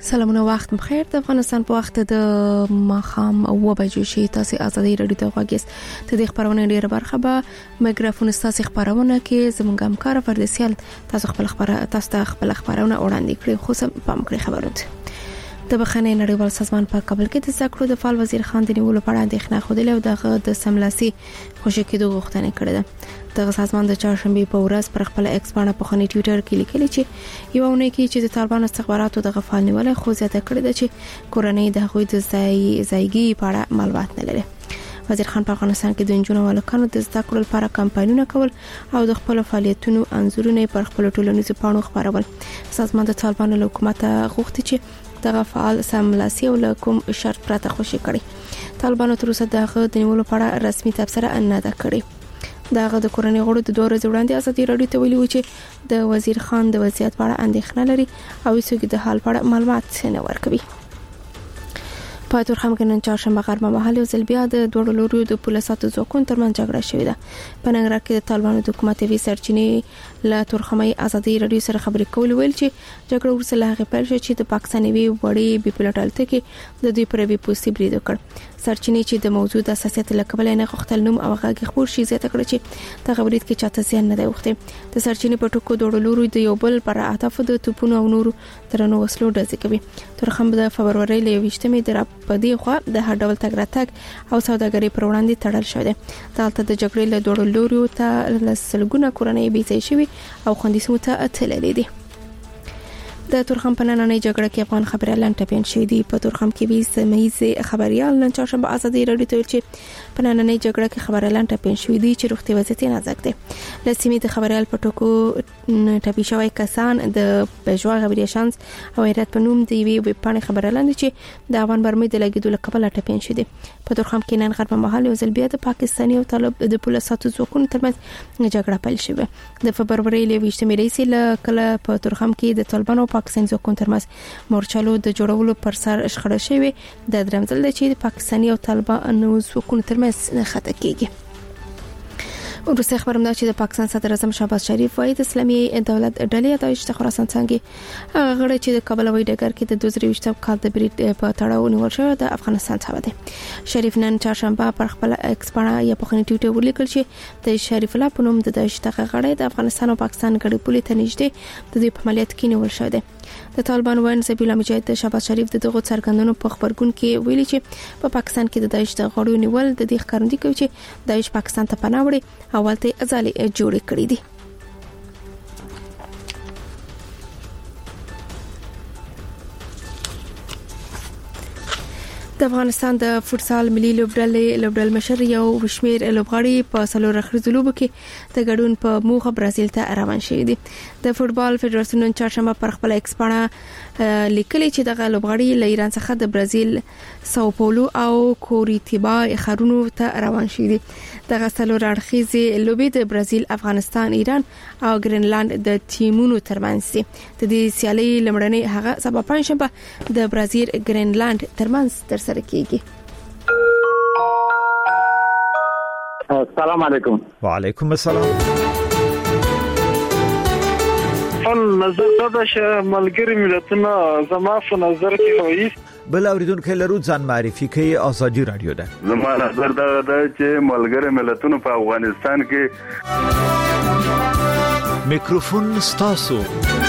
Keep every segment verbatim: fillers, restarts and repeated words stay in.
سلامونه وخت بخیر. د افغانستان په وخت د ماخام او بجو شي تاسو ازادي رادیو ته غوږیست. ته د خبرونه ډیره برخه به میکروفون تاسو خبرونه کې زموږ همکار فردسیال تاسو خپل خبره تاسو خپل خبرونه وړاندې کړئ. خو سم پام کړئ خبرونه. د بخښنې نړیوال سازمان په کابل کې د زکړو د فعال وزیر خان د نیولو په اړه اندېښنه خوده او دغه د سملاسي خوشی کېدو غوښتنه کړې ده. دغه سازمان د چهارشنبه په ورځ پر خپل ایکس باندې په خني ټوئیټر کې لیکلي چې یو ونه کې چې د طالبان استخباراتو د غفال نیولې خو زیاته کړې ده چې کورنۍ د هغوی د ځای ځایګي په اړه معلومات نه لري. وزیر خان په افغانستان کې د انجونو ولکانو د زده کړو لپاره کمپاینونه کول او د خپل فعالیتونو انزورونه پر خپل ټولنیزو پاڼو خبرول. سازمان د طالبانو له حکومت غوښتي چې دغه فعال سملاسي او کوم شرط پرته خوشي کړي. طالبانو تر اوسه دغه د نیولو لپاره رسمي تبصره نه ده کړې. دغه د کورنۍ غړو د دوه ورځې وړاندې ازادي رادیو ته ویلي و چې د وزیر خان د وضعیت په اړه اندېښنه لري او هیڅوک د حال په اړه معلومات نه ورکوي. په تورخم کې نن چهارشنبه غرمه مهال یو ځل بیا د دوه لوريو د پولیسو ځواکونو ترمنځ جګړه شوې ده. په ننګرهار کې د طالبانو د حکومت وی سرچینې له تورخمې ازادي رادیو سره خبرې کول ویل چې جګړه ورسره هغه پیل شو چې د پاکستاني وړي بي پلټالته کې د دوی پر وی پوسټ برید وکړ. سرچینې چې د موجوده اساسیت لکبل نه غوښتل نوم او هغه خبر شي زیاته کړ چې د خبرید کې چاته ځان نه دی وخته. د سرچینې په ټکو دوه لوري د یو بل پر اهداف د توپونو او نورو ترنو وسلو ډزې کوي. تورخم د فبرवरी ل یوشتمې د په دې خو د هر ډول تګ راتګ او سوداګري پر وړاندې تړل شوی دی. دلته د جګړې له دوه لوري ته لسلګونه کورنۍ بیځای شوی او خوندې سمو ته اتللې دي. د تورخم په نننۍ جګړه کې افغان خبريالان ټپین شوی دي. په تورخم کې وی سمېزه خبريال نن چهارشنبه ازادي رادیو ته چې په نننۍ جګړه کې خبريالان ټپین شوی دي چې روغتي وضعیت نازک دی. لسمې د خبريال په ټکو ټپي شوی کسان د بجوا خبري شانس او ایرات په نوم دی وی په خبريالان چې د افغان برمې د لګیدو لپاره ټپین شوی دي. په تورخم کې نن غرب مهال یو ځل بیا د پاکستاني او طالب د پولیسو ځواکونو ترمنځ جګړه پیل شوه. د فبرवरी ل یوشتمې رئیس له کله په تورخم کې د طالبانو پاکستان ځواکونو ترمنځ مورچلو د جوړولو پر سر شخړه شوه. د درمزل د چې پاکستاني او طالبانو ځواکونو ترمنځ خطا کیږي. وروسته خبرم ده چې د پاکستان صدر اعظم شهباز شریف وايي د اسلامي دولت ډلې د اشت خراسان څنګه غړي چې د کابل وای ډګر کې د دوه زره یو کال د برید په تړاو نیول شوی د افغانستان څخه دی. شریف نن چهارشنبه پر خپل ایکس باندې یا په خني ټوئیټر ولیکل چې د شریف الله په نوم د اشت غړي د افغانستان او پاکستان ګډ پولې ته نږدې د دې په عملیات کې نیول شوی دی. د طالبان وین زبیح الله مجاهد د شهباز شریف دغه څرګندونو په خبرګون کې ویلي چې په پا پاکستان کې د داعش د غړو نیول د دې ښکارندوی کوي چې داعش پاکستان ته پناه وړي او ولته ازالي جوړې کړې دي. د افغانستان د فوتسال ملي لوبډلې لوبډل مشر یو وشمیر لوبغاړي په سلور اخري لوبو کې د ګډون په موخه برازیل ته روان شوی دي. د فوتبال فدراسیون نن چهارشنبه پر خپل ایکس باندې لیکلي چې د لوبغاړي له ایران څخه د برازیل ساو پاولو او کوریتیبا ښارونو ته روان شوی دي. د سلور اخري لوبې د برازیل، افغانستان، ایران او ګرینلند د ټیمونو ترمنځ دي. د دې سیالي لمړنۍ هغه سبا پنځشنبه د برازیل ګرینلند ترمنځ تر سره کیږي. السلام علیکم. وعلیکم السلام. فل نظر دا چې ملګری ملتونه زما په نظر کې وایي بل اوریدونکو لرو ځان معرفي کوي ازادي رادیو ده. زما نظر دا ده چې ملګری ملتونه په افغانستان کې میکروفون ستاسو.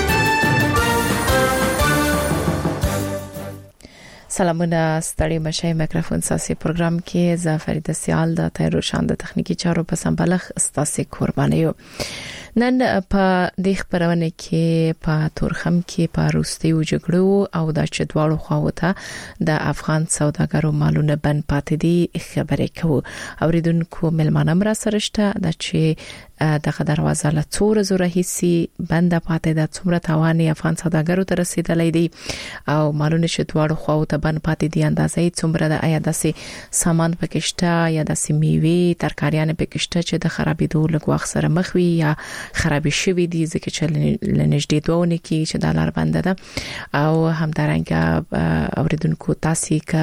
سلامونه ستړي مشه میکروفون ساسي پروګرام کې زافرید سیال د تایرو شان د تخنیکی چارو په سمبلخ ستاسي قربانیو. نن په د خبرونه کې په تورخم کې په روستي جګړو او د چدوالو خواوته د افغان سوداګرو مالونه بند پاتې دي خبرې کوو. اوریدونکو ملمانه مر سره شته د چې دغه دروازه له څور زره هيسي بند پاتې د څومره تواني افغان سوداګرو ته رسیدلې دي او مالونه چدوالو خواوته بند پاتې دي اندازې څومره د آیا داسې سامان پکشته یا داسې میوه ترکاریان پکشته چې د خرابېدو لګوخ سره مخ وي یا خرابې شوې دي ځکه چې لنږدې دوونه کې چې د لار بند ده او همدارنګه اوریدونکو تاسو کا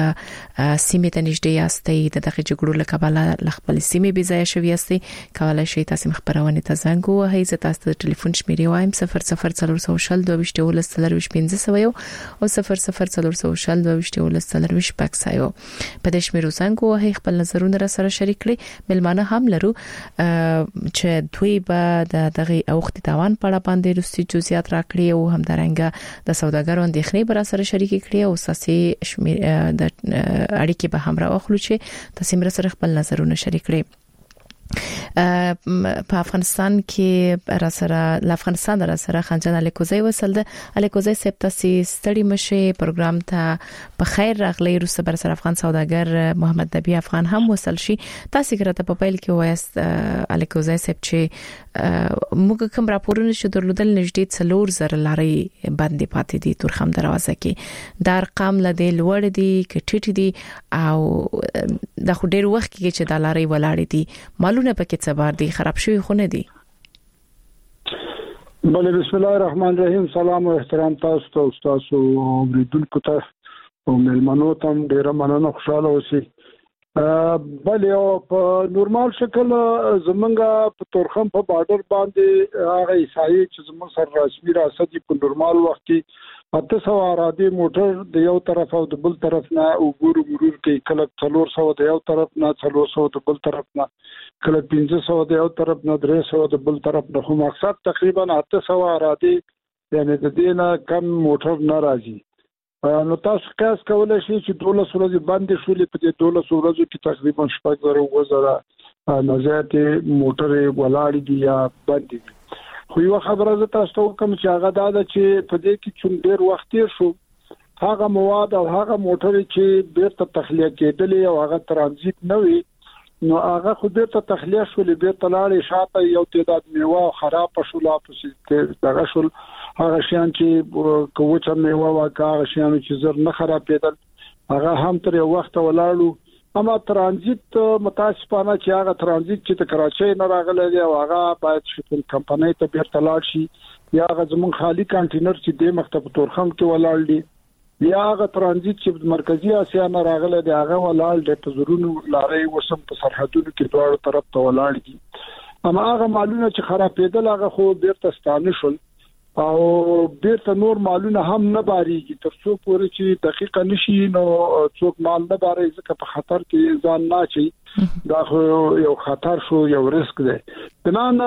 سیمه ته نږدې یاستئ د دغه جګړو لکباله خپل سیمه بي ځای شوې یاستئ کولای شئ تاسو خبرونه ته زنګ وهي ز تاسو ته ټلیفون شمیرې وایم صفر صفر څلور سوه شل دوه ویشت ولس څلور ویشت پنځه سوه یو او صفر صفر څلور سوه شل دوه ویشت ولس څلور ویشت شپږ سوه په دې شمیرو زنګ وهي خپل نظرونه را سره شریک کړئ ملمانه هم لرو چې دوی به د دغه اوخت تاوان په اړه باندې رسي جزئیات راکړي او هم درنګ د سوداګرو اندېښنې بر سره شریک کړي او ساسي شمیر د اړیکې به هم راوخلو چې تاسو مر سره خپل نظرونه شریک کړئ په افغانستان کې را سره د افغانستان را سره خنجان الیکوزی وصل ده الیکوزی سپتاسي ستړي مشه پروګرام ته په خیر راغلی روسه بر سره افغان سوداګر محمد نبی افغان هم وصل شي تاسو ګرته په پیل کې وایست الیکوزی سپ چې موږ کوم راپورونه شو درلودل نږدې څلور زره لاري باندې پاتې دي ترخم دروازه کې د ارقام لدې لوړ دي کټټ دي او د خو ډیر وخت کې چې د لاري ولاړې دي معلومه پکې څه بار دي خراب شوی خو نه دي بله بسم الله الرحمن الرحیم سلام او احترام تاسو ته استاد او بریدونکو ته او ملمنو ته ډیر مننه خوشاله اوسئ بله او په نورمال شکل زمونږه په تورخم په بارډر باندې هغه ایسایي چې زموږ سره رسمي راځي په نورمال وخت کې اته سو ارادي موټر د یو طرف او د بل طرف نه وګورو مرور کوي کله څلور سو د یو طرف نه څلور سو د بل طرف نه کله پنځه سو د یو طرف نه درې سو د بل طرف نه خو مقصد تقریبا اته سو ارادي یعنی د دې نه کم موټر نه راځي نو تاسو کاس کولای شئ چې دولس ورځې باندې شولې په دې دولس ورځو کې تقریبا شپږ زره وزره نزات موټر ولاړ دي یا باندې دي خو یو خبره زه تاسو ته کوم چې هغه دا ده چې په دې کې چې ډیر وخت تیر شو هغه مواد او هغه موټر چې بیرته تخلیه کېدلې او هغه ترانزیت نه وي نو هغه خو بیرته تخلیه شولې بیرته لاړې شاته یو تعداد میوه خراب شول په دغه شول هغه شیان چې کوچه میوه واکه هغه شیان چې زر نه خرابېدل هغه هم تر یو وخت ولاړو اما ترانزیت متاسفانه چې هغه ترانزیت چې د کراچۍ نه راغلی دی او هغه باید شپږ کمپنۍ ته بیرته لاړ شي یا هغه زموږ خالی کانټینر چې د مکتب تورخم کې ولاړ دي یا هغه ترانزیت چې مرکزی اسیا نه راغلی دی هغه ولاړ دی په زرونو لارې وسم په سرحدونو کې دواړو طرف ته ولاړ دي اما هغه مالونه چې خرابېدل هغه خو بیرته ستانه شول او بیرته نور مالونه هم نه باریږي تر څو پورې چې دقیقه نشي نو څوک مال نه باري ځکه په خطر کې ځان نه چي دا یو خطر شو یو ریسک دی بنان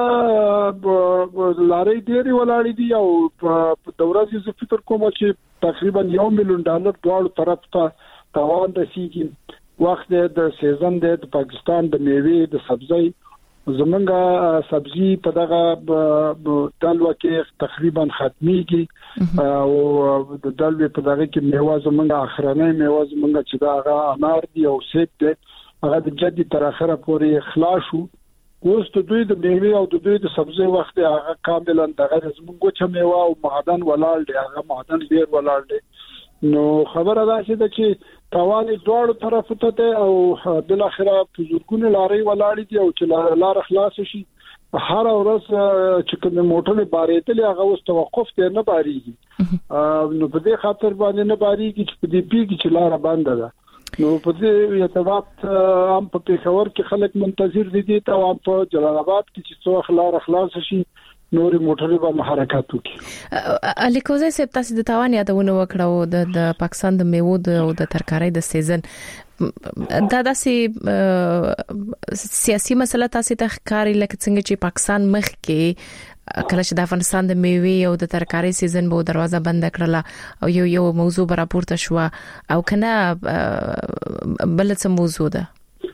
لارې ډېری ولاړې دي او په دورازي ز فکر کوم چې تقریبا یو میلیون ډالر دواړو طرف ته تاوان رسیږي وخت د سیزن د پاکستان د میوه د سبزی زمونږه سبزی په دغه دلوا کې تقریبا ختميږي او د دلوي په دغه کې میوه زمونږه اخرنۍ میوه زمونږه چې دا انار دی او سیب دی هغه د جدي تر اخره پورې اخلاص شو اوس ته دوی د میوه او د دوی د سبزی وخت هغه کاملا دغه زمونږه چې میوه او معدن ولاړ دی هغه معدن ډیر ولاړ دی نو خبره ده چې توان دوړ طرف ته او بل اخره په زورګونه لارې ولاړې دي او چې لار خلاص شي هر ورځ چې کوم موټر بارېدل هغه اوس توقف ته نه باریږي نو په دې خاطر باندې نه باریږي چې په دې پیګ چې لار بنده ده نو په دې ارتباط هم په پېښور کې خلک منتظر دي ته او په جلال آباد کې چې څو لار خلاص شي نوري موټرې به حرکت وکړي الیکوزی سپ تاسو د تاوان یادونه وکړو د د پاکستان د میوه او د ترکارۍ د سیزن دا داسې سیاسي مسله تاسو ته ښکاري لکه څنګه چې پاکستان مخ کې کله چې د افغانستان د میوه او د ترکارۍ سیزن به دروازه بند کړله او یو یو موضوع راپورته شو او کنه بل څه موضوع ده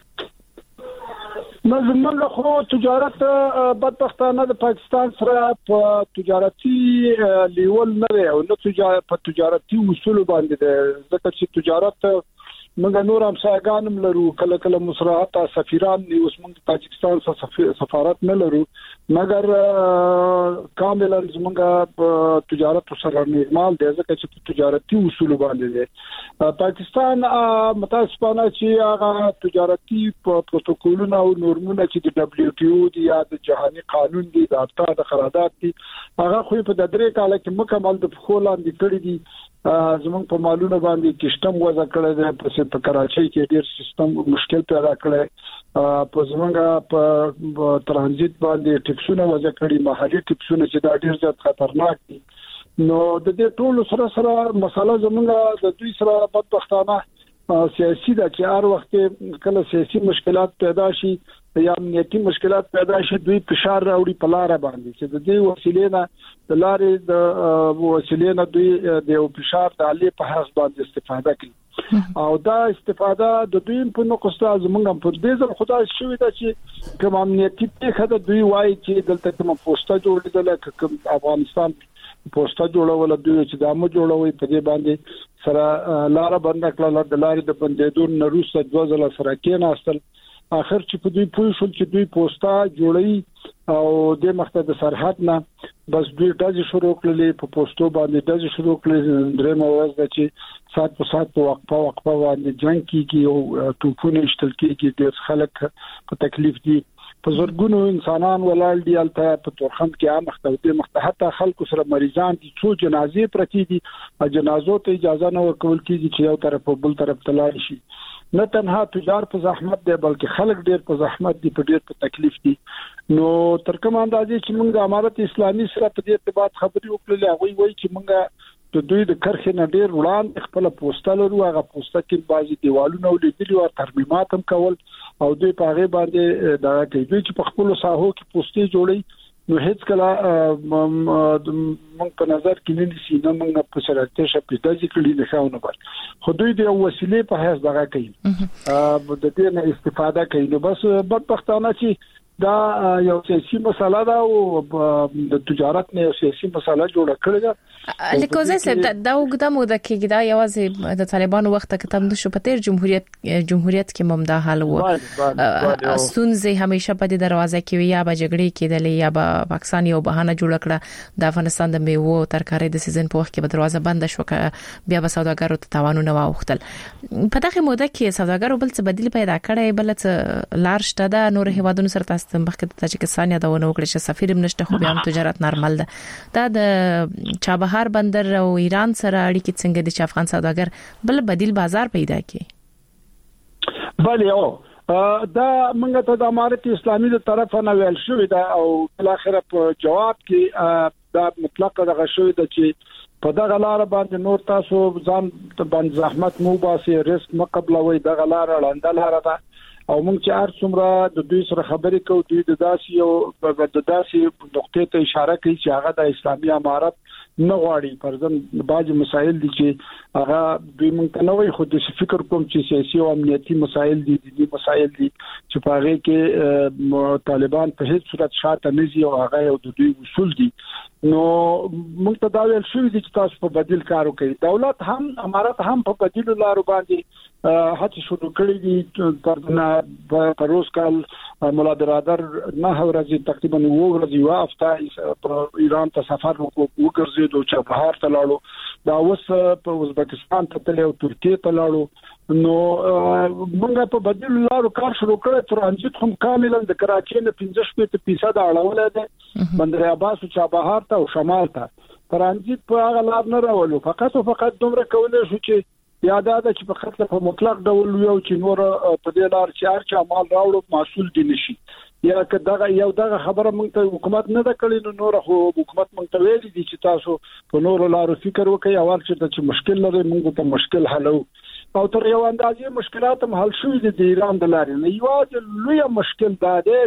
مزمنه خو تجارت بدبختانه د پاکستان سره په تجارتي لیول نه دی او نه تجارت په تجارتي اصول باندې ده ځکه چې تجارت موږ نور هم ساګانم لرو کله کله مصرحات سفیران دی اوس موږ پاکستان سره سفارت نه لرو مګر کاملا زموږه تجارت سره نورمال دی ځکه چې تجارتي اصول باندې دی پاکستان متاسفانه چې هغه تجارتي پروتوکولونه او نورمونه چې د دبليو ټي او دی یا د جهاني قانون دی د اتحاد قرارداد دی هغه خو په د درې کال کې مکمل د فخولان دي کړی دي زمونږ په مالونو باندې کیسټم وضع کړی دی په کراچۍ کې ډیر سیستم مشکل پیدا کړی په زمونږ په ترانزیت باندې ټیکسونه وضع کړی محلي ټیکسونه چې دا ډیر زیات خطرناک دي نو د دې ټول سره سره مسله زمونږ د دوی سره بدبختانه سیاسي د چې هر وخت کله سیاسي مشکلات پیدا شي یا امنیتي مشکلات پیدا شي دوی فشار راوړي په لار باندې چې د دې وسیلې نه د لارې د وسیلې نه دوی د فشار د علي په حساب باندې استفاده کوي او دا استفاده د دوی په نقصه زمونږ په دې ځل خدای شوی دا چې کوم امنیتي ته د دوی وایي چې دلته کوم پوسټه جوړېدل کوم افغانستان پوسټه جوړول دوی چې دامو جوړوي په دې باندې سره لار بند کړل د لارې د بندیدو نروسه د ځل سره کې ناستل اخر چې په دوی پوه شول چې دوی پوسټه جوړي او د مخته د سرحد نه بس دوی دځ شروع کړلې په پوسټو باندې دځ شروع کړلې درې موازه د چې سات په سات وقفه وقفه باندې جنگ کیږي او توپونه اشتل کیږي د خلک په تکلیف دي په زرګونو انسانان ولال دي الته په تورخم کې عام مختوته مختحته خلکو سره مریضان دي څو جنازې پرتی دي او جنازو ته اجازه نه ورکول کیږي چې یو طرف په بل طرف تلل شي نه تنها تجار په زحمت دي بلکې خلک ډیر په زحمت دي په ډیر په تکلیف دي نو تر کوم اندازې چې موږ امارت اسلامي سره په دې ارتباط خبرې وکړلې هغه وایي چې موږ د دوی د کرخې نه ډیر وړاندې خپل پوسټه لرو هغه پوسټه کې بعضي دیوالونه ولیدلي او ترمیمات هم کول او دوی په هغه باندې دا کوي چې په خپل ساحو کې پوسټې جوړي نو هیڅ کله موږ په نظر کې نه نشي نه موږ په شرایطو شپې د ذکر لري خاونه بر خو دوی د وسیلې په هیڅ دغه کوي د دې نه استفاده کوي نو بس بدبختانه چې دا یو سیاسي مسله ده او د تجارت نه یو سیاسي مسله جوړه کړې ده لیکوزه سب دا وګدا مو د کې دا یوازې د طالبانو وخت کې تم د شپتیر جمهوریت جمهوریت کې ممدا حال وو ستونزې همیشه په دې دروازه کې یا به جګړې کېدلې یا به پاکستان یو بهانه جوړ کړه د افغانستان د میوه ترکاري د سیزن په وخت کې به دروازه بند شو بیا به سوداګرو ته تاوانونه واوختل په دغه موده کې سوداګرو بل څه بدیل پیدا کړي بل څه لار شته د نور هیوادونو سره مخکې د تاجکستان یادونه وکړه چې سفیر نشته خو بیا هم تجارت نارمل ده دا د چابهار بندر او ایران سره اړیکې څنګه دي چې افغان سوداګر بل بدیل بازار پیدا کړي بله او دا موږ ته د امارت اسلامي له طرفه نه ویل شوې ده او په اخر په جواب کې دا مطلق دغه شوې ده چې په دغه لار باندې نور تاسو ځان باندې زحمت مو باسي ریسک مقبلوي دغه لار لاندې لار ده او موږ چې هر څومره د دوی سره خبرې کوو دوی د داسې او د داسې نقطې ته اشاره کوي چې هغه د اسلامي امارت نه غواړي فرضاً بعض مسایل دي چې هغه دوی موږ ته نه وایي خو د فکر کوم چې سیاسي او امنیتي مسایل دي دي مسایل دي چې په هغه کې طالبان په هیڅ صورت شاته نه ځي او هغه یو د دوی اصول دي نو موږ ته دا ویل شوی دي چې تاسو په بدیل کار وکړئ دولت هم امارت هم په بدیل لارو باندې هڅه شروع کړې دي تر پروس کال مولا برادر نه ورځي تقریبا وو ورځي وافته په ایران ته سفر وکړ د چابهار ته لاړو دا اوس په ازبکستان ته تللی او ترکیه ته لاړو نو موږ په بدیل لارو کار شروع کړ ترانزیت هم کاملا د کراچۍ نه پنځه شپږ فیصد اړول ده بندر عباس او چابهار ته او شمال ته ترانزیت په هغه لار نه راولو فقط او فقط دومره کولای شو چې یاد ده چې په خپل په مطلق ډول یو چې نور په دې لار چې هر چا مال راوړو مسؤل دي نشي یا که دغه یو دغه خبره موږ ته حکومت نه ده کړې نو نور خو حکومت موږ ته ویلي دي چې تاسو په نور لارو فکر وکړئ او چې مشکل لري موږ ته مشکل حلو او تر یو اندازې مشکلات هم حل شوي دي د ایران د لارې نه یوازې لوی مشکل دا دی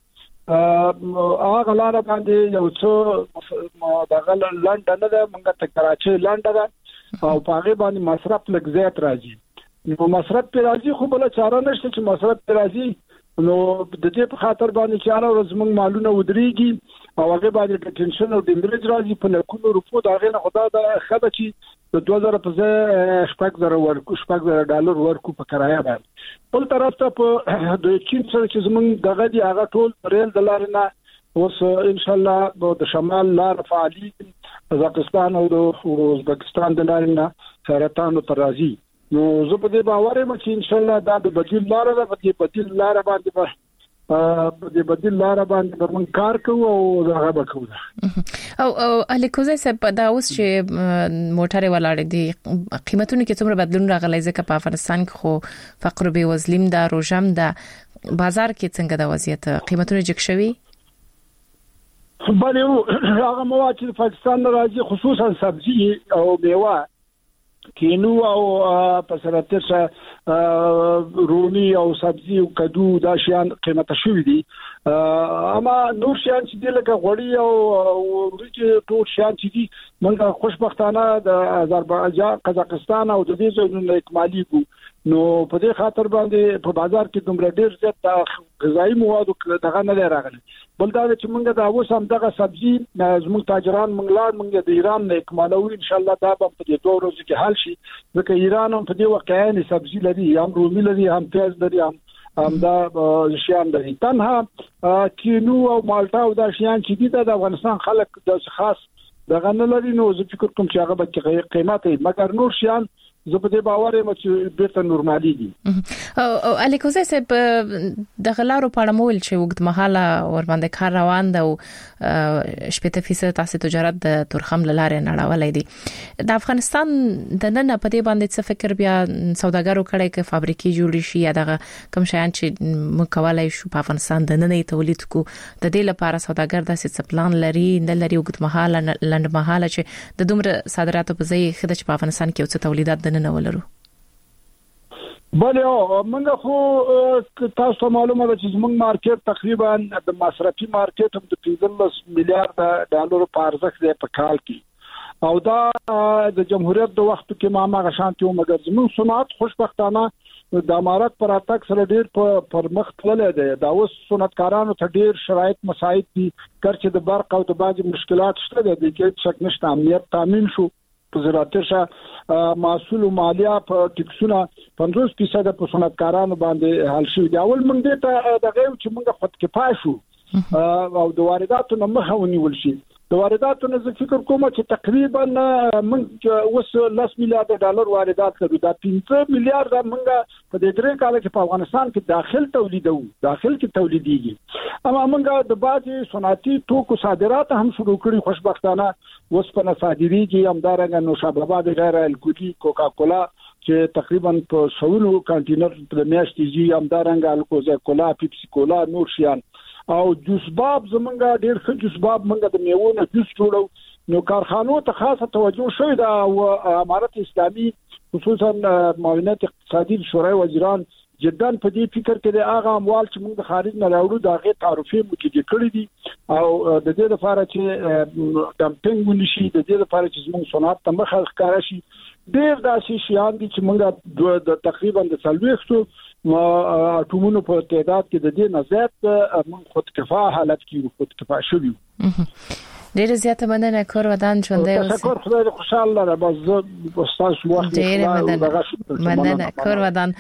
چې هغه لار باندې یو څو دغه لنډ نه ده موږ ته کراچۍ لنډ ده او په هغه باندې مصرف لږ زیات راځي نو مصرف پر راځي خو بل چاره نشته چې مصرف پر راځي نو د دې په خاطر باندې چې هر ورځ موږ مالونه ودرېږي او هغه باندې د ټینشن او د انګریز راځي په لکونو روپو دا غي نه خدا دا خبره چې د دوه زره په ځای شپږ زره ورکو شپږ زره ډالر ورکو په کرایه باندې بل طرف ته په د چین سره چې زموږ دغه دی هغه ټول ریل د لارې نه اوس ان شاء الله د شمال لار فعالي قزاقستان او د ازبکستان د لارې نه سرطان تر راځي نو زه په دې باور یم چې ان شاء الله دا د بدیل لار ده په دې بدیل لار باندې د بدیل لار باندې موږ کار کوو او هغه به کوو. او او الیکوزه سپ دا اوس چې موټر ولاړ دي قیمتونه کې څومره بدلون راغلی ځکه په افغانستان کې خو فقر به وزلیم دا روجم دا بازار کې څنګه د وضعیت قیمتونه جګ شوي؟ بله هغه مواد چې پاکستان راځي خصوصا سبزی او میوه کینو او پسراتشه رومي او سبزی او کدو دا شیان قیمته شوي دي. اما نور شیان چې د لکه غوړي او ورته ټول شیان چې دي موږ خوشبختانه د آذربایجان قزاقستان او د دې ځایونو اکمالي کو نو په دې خاطر باندې په بازار کې دومره ډیر زیات غذایی مواد دغه نه راغلي. بل دا چې موږ دا اوس هم دغه سبزی زموږ تاجران موږ لا موږ د ایران نه اکمالو ان شاء الله دا په دې دوه ورځې کې حل شي ځکه ایران هم په دې واقعي سبزی لري هم رومي لري هم پیاز لري هم هم دا شیان لري. تنها کینو او مالټا او دا شیان چې دي د افغانستان خلک د خاص دغه نه لري نو زه فکر کوم چې هغه به قیمت یې مګر نور شیان زه په دې باور یم چې بیرته نورمالي دي. او الیکوزه سپ د غلارو په اړه مول چې وګت مهاله ور باندې کار روان ده او شپږ فیصد تاسو تجارت د تورخم لاره نړولای دي. د افغانستان د نن په دې باندې څه فکر بیا سوداګرو کړي چې فابریکې جوړ شي یا دغه کوم شیان چې مکوالای شو په افغانستان د ننې تولید کو د دې لپاره سوداګر داسې څه پلان لري نه لري وګت مهاله لند مهاله چې د دومره صادراتو په ځای خدای چې په افغانستان کې څه تولیدات نه ولرو. بله موږ خو تاسو معلومه ده چې موږ مارکیټ تقریبا د مصرفي مارکیټ هم د پنځلس میلیارډ ډالر په ارزښت دی په کال کې او دا د جمهوریت د وخت کې ما ما غشانتي او مګر زموږ صنعت خوشبختانه د امارات پر اتاک سره ډیر پر مخ تللی دی. دا اوس صنعتکارانو ته ډیر شرایط مساعد دي کړي د برق او د باج مشکلات شته دي چې شک نشته امنیت تامین شو په زراعتشه محصول او مالیه په ټیکسونه پنځوس فیصد په صنعتکارانو باندې حل شوی دی. اول موږ دې ته د غو چې موږ خود کفایه شو او د وارداتو نه مخه ونیول شي. د وارداتو نه زه فکر کوم چې تقریبا موږ اوس لس میلیارډ ډالر واردات لرو. دا پنځه میلیارډ موږ په دې درې کال کې په افغانستان کې داخل تولیدو داخل کې تولیديږي. اما موږ د باجی صنعتي توکو صادرات هم شروع کړی خوشبختانه اوس په صادریږي همدارنګه نوشابه آباد غیر الکولي کوکا کولا چې تقریبا په سونو کانټینر په میاشتې جی همدارنګه الکوزا کولا پیپسي کولا نور شیان او جوس باب زمونږه ډیر ښه جوس باب موږ د میوونو جوس جوړو نو کارخانو ته خاصه توجه شوی دا او امارت اسلامي خصوصا معاونت اقتصادي شورای وزیران جدا په دې فکر کې د هغه اموال چې موږ د خارج نه راوړو دا غي تعرفي مکیږي کړی دي او د دې لپاره چې ډمپینګ ونشي د دې لپاره چې موږ صنعت ته مخه ښکارا شي ډیر داسې شیان دي چې موږ د تقریبا د سلويختو اټومونو په تعداد کې د دې نزيات موږ خود کفایه حالت کې خود کفایه شوی. ډیر زیاته مننه کور ودان ژوندې اوسه. تشکر خدای خوشاله را باز استاد وخت ډیر مننه مننه کور ودان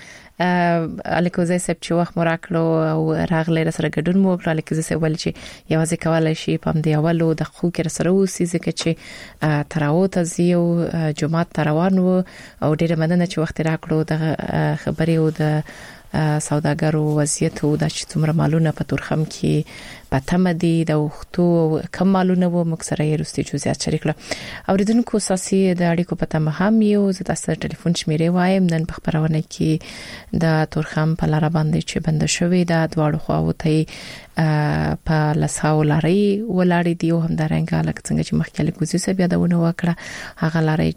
الیکوزه سپ چې وخت مراکړو او راغله سره ګډون مو کړل الیکوزه سپ ول چې یوازې کولای شي پم دی اولو د خو کې سره اوسې ځکه چې تراوت ازیو جمعه تروان او ډیر مننه چې وخت راکړو د خبري او د سوداګرو وضعیت او د څومره مالونه په تورخم کې پاتمه دي د وختو کم مالونه و مکسره یې رستي جزئیات شریک کړه. اوریدونکو ساسي د اړیکو په تمه هم یو زه تاسو ټلیفون شمیرې وایم نن په خبرونه کې د تورخم په لار باندې چې بند شوې د دواړو خواو ته په لساو لاري ولاړې دی او هم درنګ الک څنګه چې مخکې کوزي سبیا دونه وکړه هغه لاري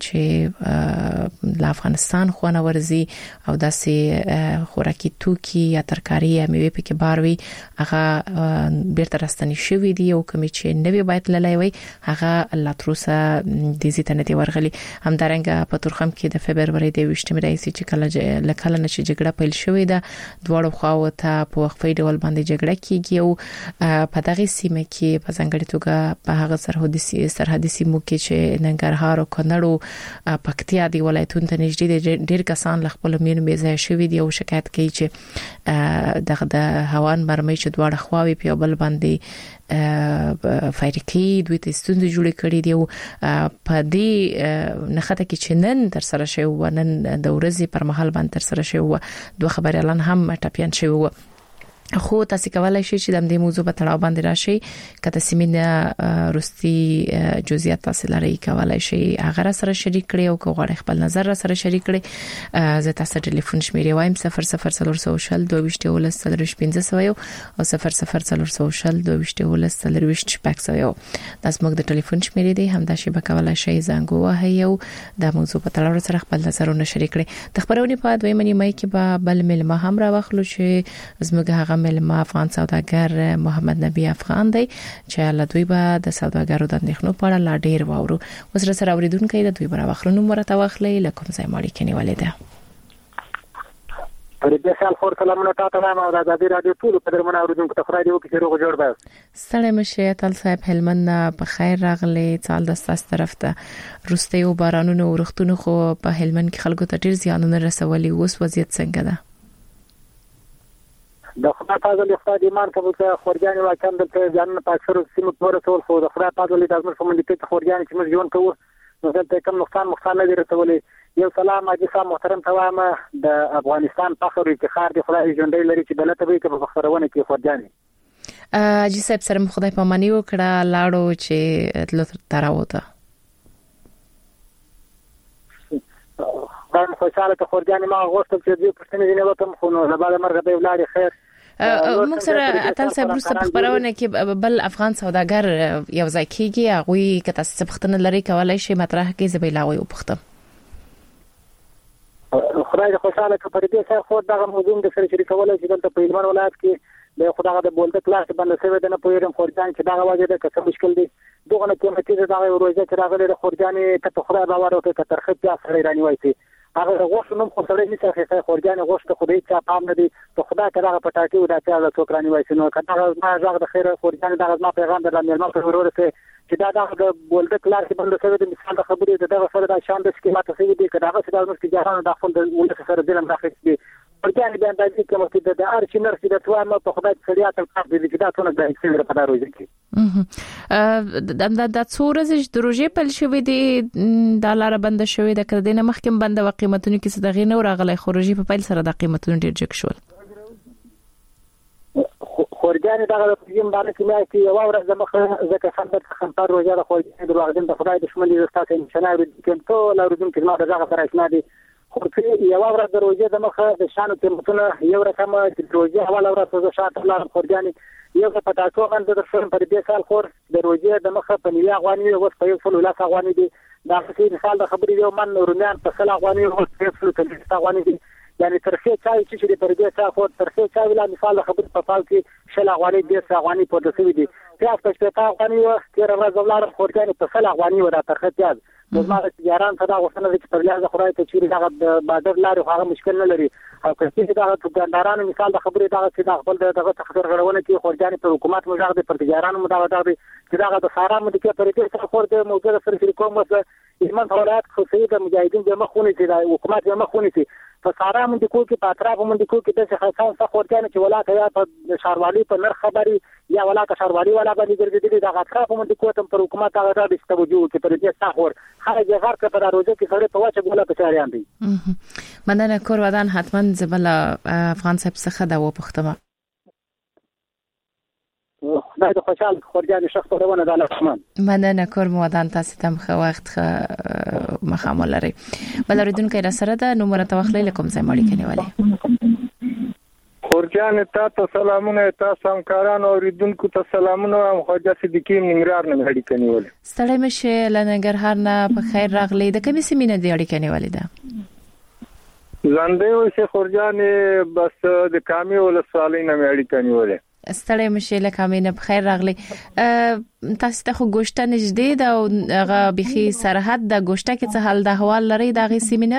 چې د افغانستان خونه ورزي او داسې خوراکي توکي یا ترکاری یا میوه پکې باروي هغه بیرته راستنی شوې دي او کوم چې نوې باید للای وي هغه لاتروسه د زیتنې ورغلي هم درنګ په تورخم کې د فبرवरी د وشتمې راځي چې کله لکه نه چې جګړه پیل شوې ده دواړو خواو ته په وقفې ډول باندې جګړه کیږي او په دغه سیمه کې په ځنګړي توګه په هغه سرحدي سرحدي سیمو کې چې ننګرهار او کونړ پکتیا دی ولایتونو ته نږدې ډېر کسان خپل مینو به ځای شوې دي او شکایت کوي چې دغه د هوان مرمۍ چې دواړه خواوې په بل باندې فایرکی دوی ته ستوند جوړ کړی دی او په دې نخته کې چې نن تر سره شوی و نن د ورځې پر مهال باندې تر سره شوی و دوه خبري اعلان هم ټاپیان شوی و خو تاسو کولای شئ چې د دې موضوع په تړاو باندې راشي کته سیمینه روستي جزئیات تاسو لري کولای شئ هغه سره شریک کړئ او کوغړ خپل نظر سره شریک کړئ زه تاسو ټلیفون شمیرې وایم صفر صفر صفر سوشل دوه ولس سلریش پنځه سوه او صفر صفر صفر سوشل دوه ولس سلریش شپږ سوه دا زموږ د ټلیفون شمیرې دی هم دا شی به کولای شئ زنګ وهئ او د موضوع په تړاو سره خپل نظرونه شریک کړئ د خبرونې په دویمه نیمه کې به بل ملما هم راوخلو چې زموږ هغه ملما افغان سوداګر محمد نبی افغان دی چې له دوی به د سوداګرو د اندېښنو په اړه لا ډیر واورو اوس را سره اوریدونکو د دوی برابر خلونو مرته واخلې لکه ځای ماړي کې نیولې ده پر دې سال خور کلمونه تاسو ته ما د ازادي رادیو ټول په درمنه اوریدونکو ته خدای دې وکړي چې روغ جوړ به ستړي مشه تل صاحب هلمند په خیر راغلي چال د ستاسو طرف ته روستي او بارانونو ورختونو خو په هلمند کې خلکو ته ډیر زیانونه رسولي اوس وضعیت څنګه ده د خدای تعالی له خدای ایمان کوي چې خورجاني واکم د ځان په اکثر سیمو پورې ټول خو د خدای تعالی د ازمن کوم دي ته خورجاني چې موږ ژوند کوو نو دلته کوم نقصان مخان نه رسولي یو سلام اجي سلام محترم توام د افغانستان فخر افتخار د خدای ژوندۍ لري چې دلته وي چې په خبرونه کې خورجاني اجي صاحب سره خدای په مانی وکړه لاړو چې تل تراوته دا خوشاله ته خورجاني ما غوښتل چې دې پښتنې نه وته خو نو بعد مرګ به ولاري خیر موږ سره اتل صاحب روسته خبرونه کې بل افغان سوداګر یو ځای کېږي هغه کې تاسو پښتنه لري کولای شي مطرح کې زبېلاوي او پښتم خدای خوشاله ته پر دې سره خو دغه موضوع د سره شریکولای چې دلته په هلمند ولایت کې د خدای د بولته کلاس باندې سوي د نه پویرم خورجان چې دغه واجب ده که مشکل دي دغه نه کومه چې دغه روزه چې راغلي د خورجاني ته خدای باور وکړي که ترخه بیا سره رانی وایي هغه غوښتل نو خو سره نشي چې خورجاني غوښته خو دې چا پام نه دي ته خدای ته هغه پټاکي ودا چې له څوکرانی وایي نو کله ما زغ د خیر خورجاني دغه ما پیغام درلمه ما په ورور چې دا د بولته کلاس باندې سره د مثال خبرې دغه سره د شان د سکیمات سوي دي کله هغه سره د جهان د خپل د ولس سره د لم راخلي خورجاني د اندازې کوم چې د ارشي نرسي د توه ما په خدای سره ته کار دي چې دا څونه د اکسل په دروازه کې د د څورز د روجې په شوې دي د لار بند شوې د کړه دینه مخکم بند و قیمتونو کې څه دغې نو راغلي خروجي په پیل سره د قیمتونو ډیر جګ شول خورجاني دغه په یم باندې کې مې کې یو ورځ د مخه زکه خندر خندر روزه د خورجاني د واغدن د خدای دښمن دي تاسو انشاء الله کوم ټول اوریدونکو ما دغه سره اسناد دي خو چې یو ورځ د روزه د مخه د شانو قیمتونه یو رقم د روزه حواله ورځ د شاته لار خورجاني یو په تاسو باندې د شوم پر دې سال خور د روزه د مخه په نیوي افغاني او په یو څلور لاس افغاني دي دا څه مثال د خبرې یو من رومیان په سل افغاني او په یو څلور لاس افغاني دي یعنی ترخه چای چې د پر دې سال خور ترخه چای ولا مثال د خبرې په فال کې شل افغاني د افغاني په دسوي دي پیاز په شپه افغاني او تیر ورځ ولار خورجاني په سل افغاني ولا ترخه پیاز نو ما چې یاران صدا غوښتنه چې پر لاره خدای ته چیرې دغه بادر لارې هغه مشکل نه لري او که چې دغه دکاندارانو مثال د خبرې دغه چې د خپل دغه تخسر غړونه کې خورجاني په حکومت مجاهد پر تجارانو مداغه دغه چې دغه د سارا مد کې پر دې سره خور د موجوده سره چې کوم مثلا ایمان حالات خو سید مجاهدین د مخونه چې د حکومت د مخونه چې په سارا مند کو کې په اطراف مند کو کې د خاصان څخه خورجاني چې ولاته یا په شاروالي په نرخ خبري یا ولاته شاروالي ولا باندې ګرځېدلي د اطراف مند کو ته پر حکومت هغه د توجه کې پر دې څخور خارج غار کې په روزه کې سره په واچ ګوله په چاریان دي مننه کور ودان حتما زبل افغان صاحب څخه دا و پختمه دا د خوشحال خورجاني شخص ورونه د لحمان مننه کور مودان تاسو ته مخه وخت مخامل لري بلریدونکو را سره د نمبر توخلې لکم ځای مړی کني والي خورجاني تاسو سلامونه تاسو همکارانو اوریدونکو ته سلامونه هم خواجه صدیقی ننګرهار نه مړی کني والي ستړي مشه لنګرهار نه په خیر راغلی د کومې سیمینه دی اړی کني والي دا زنده وي خورجاني بس د کامي ولسوالۍ نه مړی کني والي ستړي مشه لکه مینه په خیر راغلی تاسو ته خو ګوشته نږدې دا او هغه بخي سرحد د ګوشته کې څه حل د احوال لري دا غي سیمینه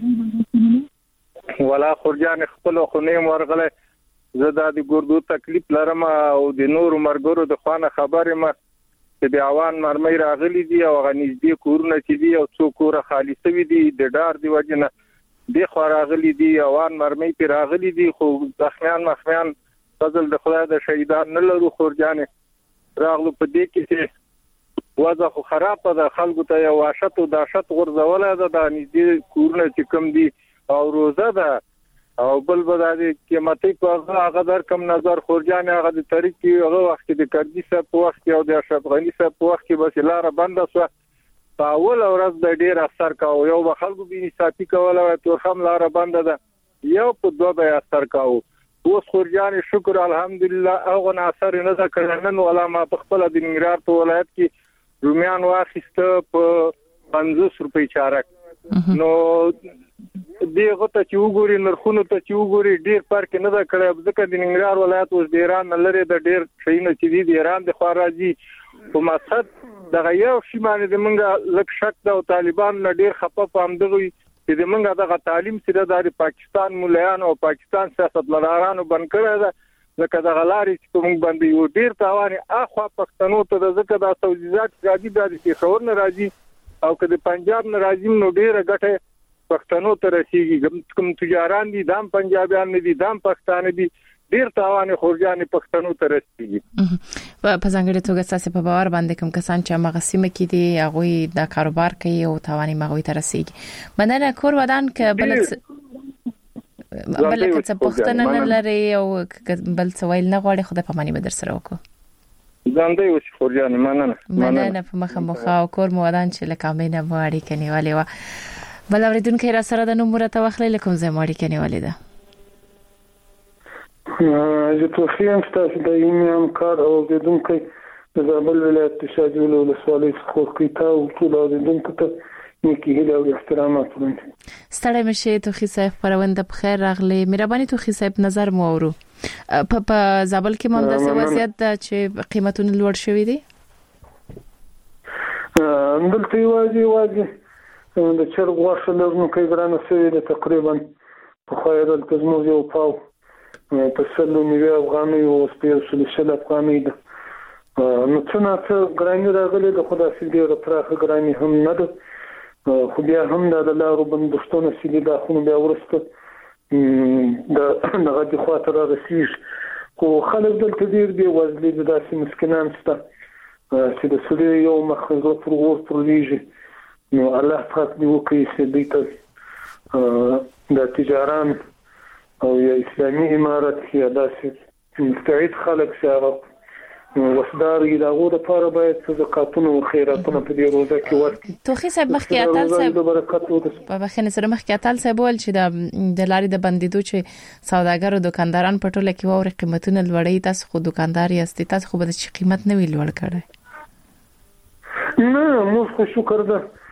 ولا خورجان خپل خو نه مرغله زه د ګردو تکلیف لرم او د نور مرګرو د خوانه خبره ما چې د اوان مرمۍ راغلي دي او غنځدي کورونه چې دي او څو کور خالی شوی دي د ډار دی وجنه د خو راغلي دي اوان مرمۍ پی راغلي دي خو ځخمیان مخمیان فضل د خدای د شهیدان نه لرو خورجاني راغلو په دې کې چې وضع خو خراب ده خلکو ته یو واشت او داشت غرزوله ده د نږدې کورونه چې کم دي او روزه ده او بل بدادي قیمتي په هغه در کم نظر خورجان هغه د طریق کې هغه وخت د کردي صاحب په وخت او د اشرف غنی صاحب په وخت کې بس لار بنده شو په اول ورځ د ډیر اثر کاوه یو به خلکو به انصافي کوله تور هم لار بنده ده یو په دوه به اثر کاوه اوس خورجان شکر الحمدلله هغه اثر نه ده کړنن ولا ما په خپل د ننګرهار په ولایت کې رومیان واخیسته په پنځوس روپۍ چارک نو دغه ته چې وګوري نرخونو ته چې وګوري ډیر فرق نه ده کړی ځکه د ننګرهار ولایت اوس د ایران لري د ډیر شینه چې دی د ایران د خارجي په مقصد دغه یو شی باندې د منګه لک شک د طالبان نه ډیر خپه پام دغوي چې د منګه دغه تعلیم سره د پاکستان مولایان او پاکستان سیاستمدارانو بند کړی ده ځکه د غلاري چې په موږ باندې یو ډیر تاوان اخوا پښتنو ته د ځکه د توجیهات راځي د خبر نه راځي او که د پنجاب نه راځي نو ډیره ګټه پښتنو ته رسیږي کوم تجاران دي دام پنجابیان دي دام پښتانه دي ډیر تاوان خورجان پښتنو ته رسیږي په ځانګړي توګه تاسو په باور باندې کوم کسان چې مغسیمه کې دي هغه د کاروبار کوي او تاوان مغوي ته رسیږي مننه کور ودان ک بل بل څه پښتنه نه لري او بل څه ویل نه غواړي خدای په معنی به در سره وکړو ځاندې اوس خورجان مننه مننه په مخه مخه او کور مو ودان چې لکه مینه واړی کني والي وا بل اوریدونکو را سره د نومره توخلې لکم زموړي کني والي ده زه توخیم تاسو د ایمیم کار او د دونکو د زابل ولایت تشاجي ولسوالۍ څخه کیتا او ټول د دونکو ته نیکی هیله او احترامات ورته ستړی مشه توخی صاحب پرونده په خیر راغلی مهرباني توخی صاحب نظر مو اورو په په زابل کې مونږ د وضعیت چې قیمتونه لوړ شوې دي دلته واځي واځي د چرګ غوښه لرنو کې ګرانه شوې ده تقریبا په خیر التزمو یو پاو په سلو نیوه افغاني او سپیشل شل افغاني ده نو څنګه څه ګراني راغلي د خدای سي ډیره پراخه ګراني هم نه ده خو بیا هم د لارو بندښتونه سي د خونو بیا ورسته د دغه د خاطر رسیږي خو خلک دلته ډیر دی وزلي د داسې مسکینان شته چې د سړي یو مخزو پر ور پرېږي نو الله پاک دې وکړي چې دوی ته د تجاران او یا اسلامي امارت یا داسې مستعد خلک چې هغه وسدار یې د لپاره باید صدقاتونه او خیراتونه په دې روزه کې ورکړي توخی صاحب مخکې اتل صاحب په بخنه سره مخکې اتل صاحب ول چې د د لارې د بندیدو چې سوداګر او دکانداران په ټوله کې ووري قیمتونه لوړې تاسو خو دکاندار یاست تاسو خو به د قیمت نه وی لوړ کړی نه موږ خو شکر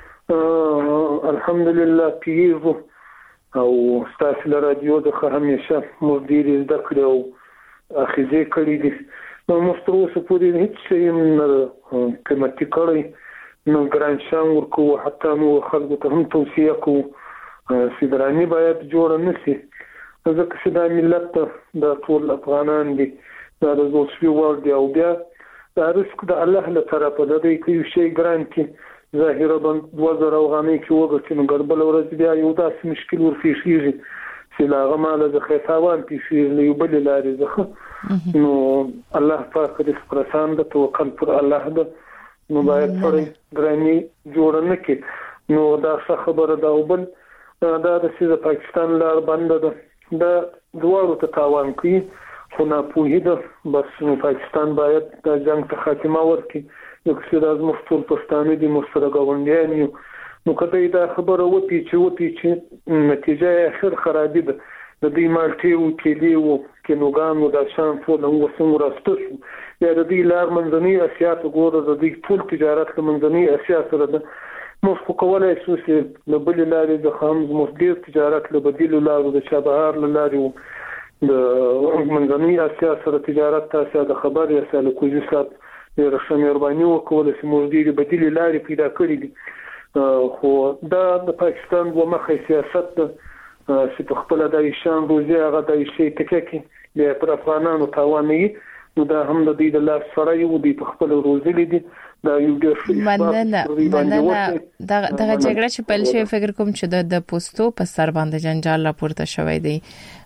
ده الحمدلله پیږو او ستاسو له رادیو د همیشه مدیر زده کړو او اخیزه کړی دي نو مستروس پورې هیڅ شی نه قیمتي کړی نو ګران شان ورکو حتی نو خلکو ته هم توصیه کوو سیدرانی باید جوړ نه شي ځکه چې د ملت د ټول افغانان دي دا د زوسفي ور دی او بیا دا رزق د الله له طرفه د دې کې شی ګرانټي ظاهرا د وزر او غنی کې وګورئ نو ګربل ورځ بیا یو داسې مشکل ورفیږي چې لا غماله د خیتاوان پیښیږي یو بل لارې ځخه نو الله پاک دې پرسان د توکل پر الله د نو باید پرې ګرانی جوړ نه کې نو دا څه خبره ده او بل دا د پاکستان لار بند ده دا دوه ته تاوان کوي خو نه پوهیده بس نو پاکستان باید د جنگ ته خاتمه ورکړي یو څه د مفتول پښتانه دي مستره غونډیان نو کله دا خبره وتی چې وتی چې نتیجه اخر خرابې ده د دې مالټي او کېلی او کینوګان او د شان ټول نو څنګه راستو یا د دې لار منځنی اسیا ته ګوره د دې ټول تجارت له منځنی اسیا سره ده نو خو کولای شو چې له بل لارې د خامز مفدیر تجارت له بدیل لارو د شبهار لارې د منځنی اسیا سره تجارت تاسو د خبر یا سره کوزي سات رښتیا مهرباني وکول چې موږ دې بدیل لارې پیدا کړې دي خو دا د پاکستان و مخه سیاست چې په خپل د ایشان روزي هغه د شي تکه کې د پر افغانانو تاواني نو دا هم د دې د لاس سره یو دی په خپل روزي لیدي دا یو ډېر مننه مننه دا دغه جګړه چې پیل شوی فکر کوم چې د پوسټو په سر باندې جنجال راپورته شوی دی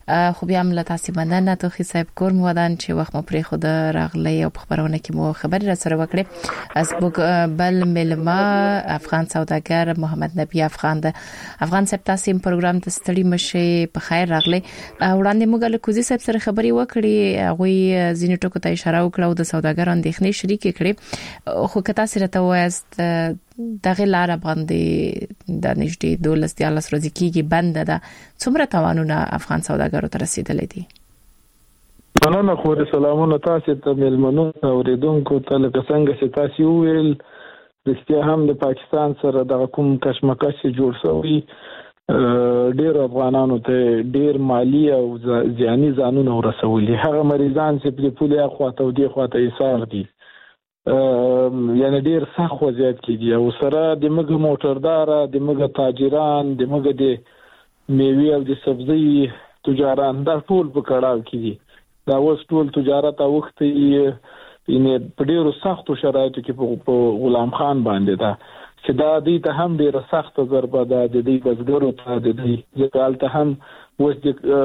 خو بیا هم له تاسو مننه توخي صاحب کور مو ودان چې وخت مو پرې خود راغلی او په خبرونه کې مو خبري را سره وکړي. از بل ملما افغان سوداګر محمد نبی افغان د افغان صاحب تاسو پروګرام ته ستړي مشه په خیر راغلی. وړاندې موږ له کوزي صاحب سره خبري وکړي، هغه ځینې ټکو ته اشاره وکړه او د سوداګرانو اندېښنې شریک کړي. خو کته سره ته وایست دغه لار باندې د نږدې دولس دیالس ورځې کېږي بند ده، څومره توانونه افغان سوداګرو ته رسیدلې دي؟ مننه خو سلامونه تاسو ته ملمنو اوریدونکو ته، لکه څنګه چې تاسو ویل رښتیا هم د پاکستان سره د کوم کشمکش جوړ شوی ډیر افغانانو ته ډیر مالی او ځاني ځانونه ورسولي. هغه مریضان چې په پولیه خواته او دی خواته ایثار دي یعنی ډیر سخت وضعیت کې دي، او سره د مګ موټردار د مګ تاجران د مګ د میوه او د سبزی تجاران دا ټول په کړهو کې دي. دا اوس ټول تجارت او وخت یې ان په ډیرو سختو شرایطو کې په غلام خان باندې دا چې دا د ته هم ډیر سخت ضربه ده د دې بزګرو ته د دې ځکه ته هم اوس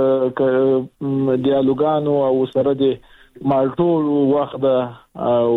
د دیالوګانو او سره د مالټو وخت او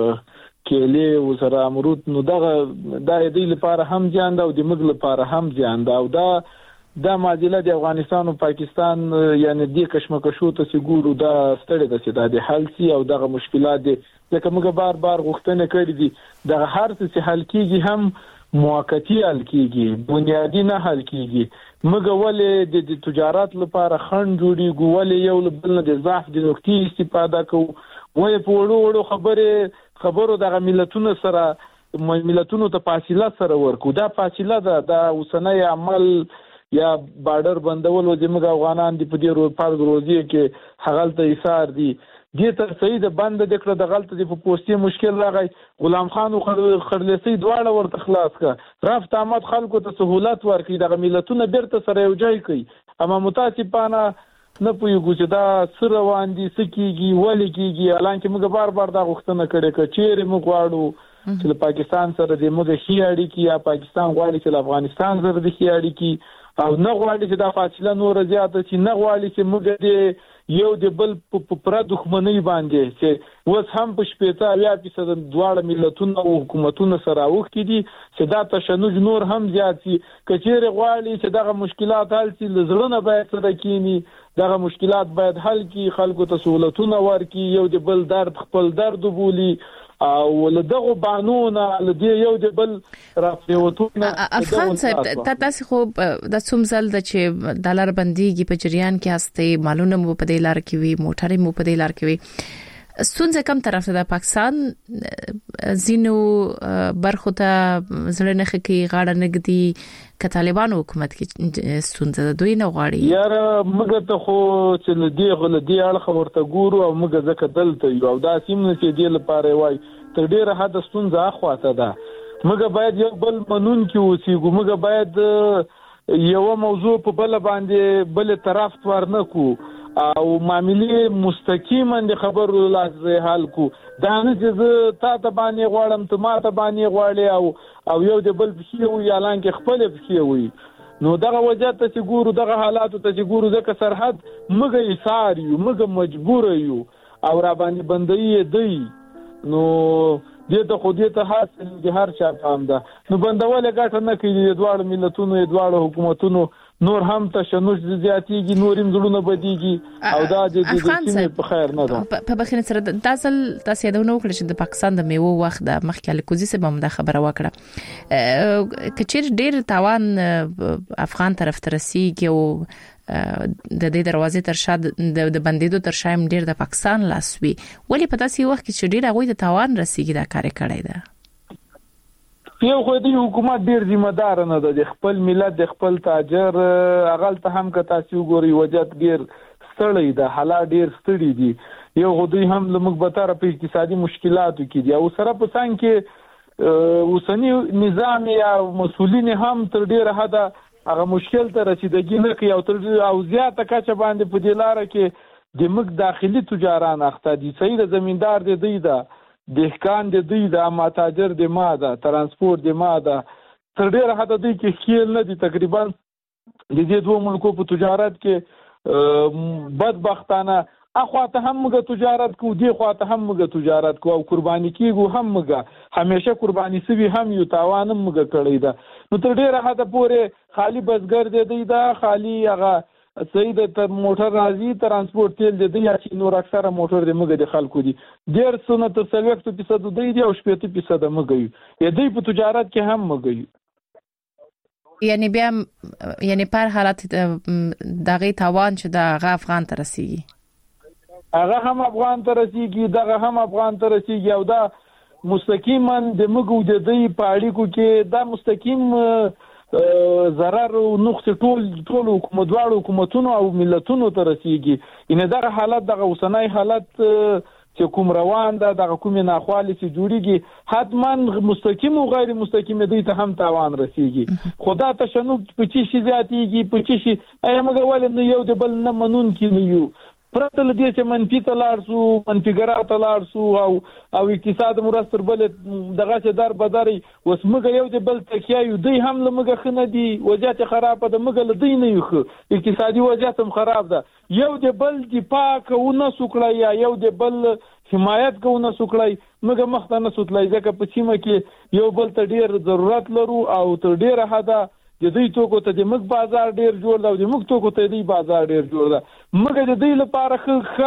کېلې او سره امرود نو دغه د دې لپاره هم ځان دا او د مګ لپاره هم ځان دا او دا د معادله د افغانستان او پاکستان یعنی د کشمکشو ته سګورو دا ستړي ده چې د حل سي او دغه مشکلات دي ځکه موږ بار بار غوښتنه کړې دي دغه هر څه حل کیږي هم موقتی حل کیږي بنیادی نه حل کیږي. موږ ولې د تجارت لپاره خند جوړي ګولې یو بل نه د ضعف د نقطې استفاده کوو وای په وړو وړو خبره خبرو دغه ملتونو سره ملتونو ته فاصله سره ورکو. دا فاصله ده د اوسنۍ عمل یا بارډر بندول و د موږ افغانان دی په دې روز پارد روزي کې حغلته ایثار دي دې تر سید بند د کړه د غلط دی په پوسټي مشکل راغی غلام خان او خړلسی دواړه ورته خلاص کا رافت احمد خلکو ته سہولت ورکړي د ملتونو بیرته سره یو ځای کړي. اما متاسفانه نه پوهیږو چې دا سره واندي سکیږي ولې کیږي، الانکه موږ بار بار دا غوښتنه کړې ک چیرې موږ غواړو چې پاکستان سره د موږ خي اړیکې یا پاکستان غواړي چې افغانستان سره د خي اړیکې او نه غواړي چې دا فاصله نور زیاته شي، نه غواړي چې موږ د یو د بل په پر دښمنۍ باندې چې اوس هم په شپېته اویا فیصد دواړه ملتونه او حکومتونه سره اوښتي دي چې دا تشنج نور هم زیات شي. که چیرې غواړي چې دغه مشکلات حل شي لزړونه باید سره کینی، دغه مشکلات باید حل کی، خلکو ته سہولتونه ورکي، یو د بل درد خپل درد بولی او لدغه بانونه لدی یو د بل راپیوتونه. افغان صاحب تاسو خو د څومزل د چې ډالر بنديږي په جریان کې هسته مالونه مو په دې لار کې وي موټرې مو په دې لار کې وي، ستونزه کم طرف ته د پاکستان زینو برخو ته زړه نه خکې غاړه نګدي ک طالبان حکومت کې ستونزه د دوی نه غواړي. یار موږ ته خو چې لدی غل دی اړه ورته ګورو او موږ ځکه دلته یو او دا سیم نه چې دی لپاره وای تر ډیره حد ستونزه اخواته ده. موږ باید یو بل منون کې اوسېګو، موږ باید یو موضوع په بل باندې بل طرف ورنکو او معاملې مستقیما د خبرو لازم حل کو. دا نه چې تا ته باندې غواړم ته ما ته باندې غواړې او او یو د بل بشي وي اعلان کې خپل بشي وي. نو دغه وجه ته چې ګورو دغه حالات ته چې ګورو ځکه سرحد موږ ایثار یو موږ مجبور یو او را باندې بندي دی. نو دې ته خو دې ته حاصل د هر چا پام ده. نو بندول ګټه نه کوي د دواړو ملتونو د دواړو حکومتونو نور هم تشنج زیاتیږي، نور هم زړونه بدیږي او دا د دې سیمې په خیر نه ده. په بخښنه سره د اصل تاسو یادونه وکړه چې د پاکستان د میوه وخت د مخکې کوزي سبا هم د خبره وکړه کچیر ډیر تاوان افغان طرف ته رسیږي او د دې دروازې تر شا د بندیدو تر شا هم ډیر د پاکستان لاسوي، ولی په تاسو وخت کې چې ډیر هغه د تاوان رسیږي دا کار کړی ده؟ یو خو د حکومت ډیر ذمہ دار نه ده، د خپل ملت د خپل تاجر اغل ته هم که تاسو ګوري وجات ډیر ستړي ده، حالات ډیر ستړي دي. یو خو دوی هم لمغ بتاره په اقتصادي مشکلاتو کې دي او سره په څنګه کې اوسنی نظام یا مسولین هم تر ډیره حد هغه مشکل ته رسیدګي نه کوي او تر او زیاته کچه باندې په دې لار کې د مګ داخلي تجاران اخته دي. صحیح زمیندار دی دی ده دهقان د دوی د ماتاجر د ماده ترانسپورت د ماده تر ډیره حد دوی کې خیل نه دي. تقریبا د دې دوه ملکو په تجارت کې بدبختانه اخواته هم موږ تجارت کو دی خواته هم موږ تجارت کو او قرباني کیږو هم موږ همیشه قرباني سوي هم یو تاوان موږ کړی دا نو تر ډیره حد پورې خالی بسګر دی دی دا خالی هغه سید تر موټر راځي ترانسپورت تیل دی یا چې نور اکثره موټر دی موږ د خلکو دي ډیر سونه تر څلوېښت فیصد دی دی او شپږ فیصد موږ یو دی په تجارت کې هم موږ یو یعنی بیا یعنی پر حالت دغه تاوان چې د افغان ته رسیږي هغه هم افغان ته رسیږي دغه هم افغان ته رسیږي او دا مستقیما د موږ د دې په اړیکو کې دا مستقیم ضرر او نقص ټول ټول حکومتوالو حکومتونو او ملتونو ته رسیږي ان دغه حالت دغه اوسنۍ حالت چې کوم روان ده دغه کوم ناخوالې چې جوړیږي حتما مستقیم او غیر مستقیم دی ته هم تاوان رسیږي خدا تشنج په چی شي ذاتيږي په چی شي اېمګر ولې نه یو د بل نه منون کې نه یو پرته لدې چې منفي تلار سو منفي ګرا تلار سو او او اقتصاد مرستر بل دغه چې در بدري وس موږ یو د بل تکیا یو دی هم لمګه خنه دي وضعیت خراب ده موږ لدی نه یو اقتصادي وضعیت هم خراب ده یو د بل دفاع کوونه سوکړی یا یو د بل حمایت کوونه سوکړی موږ مخته نه سوتلای ځکه په چیمه کې یو بل ته ډیر ضرورت لرو او تر ډیره حدا د دې توکو ته د مګ بازار ډیر جوړ دا د مګ توکو ته دی بازار ډیر جوړ دا مګ د دې لپاره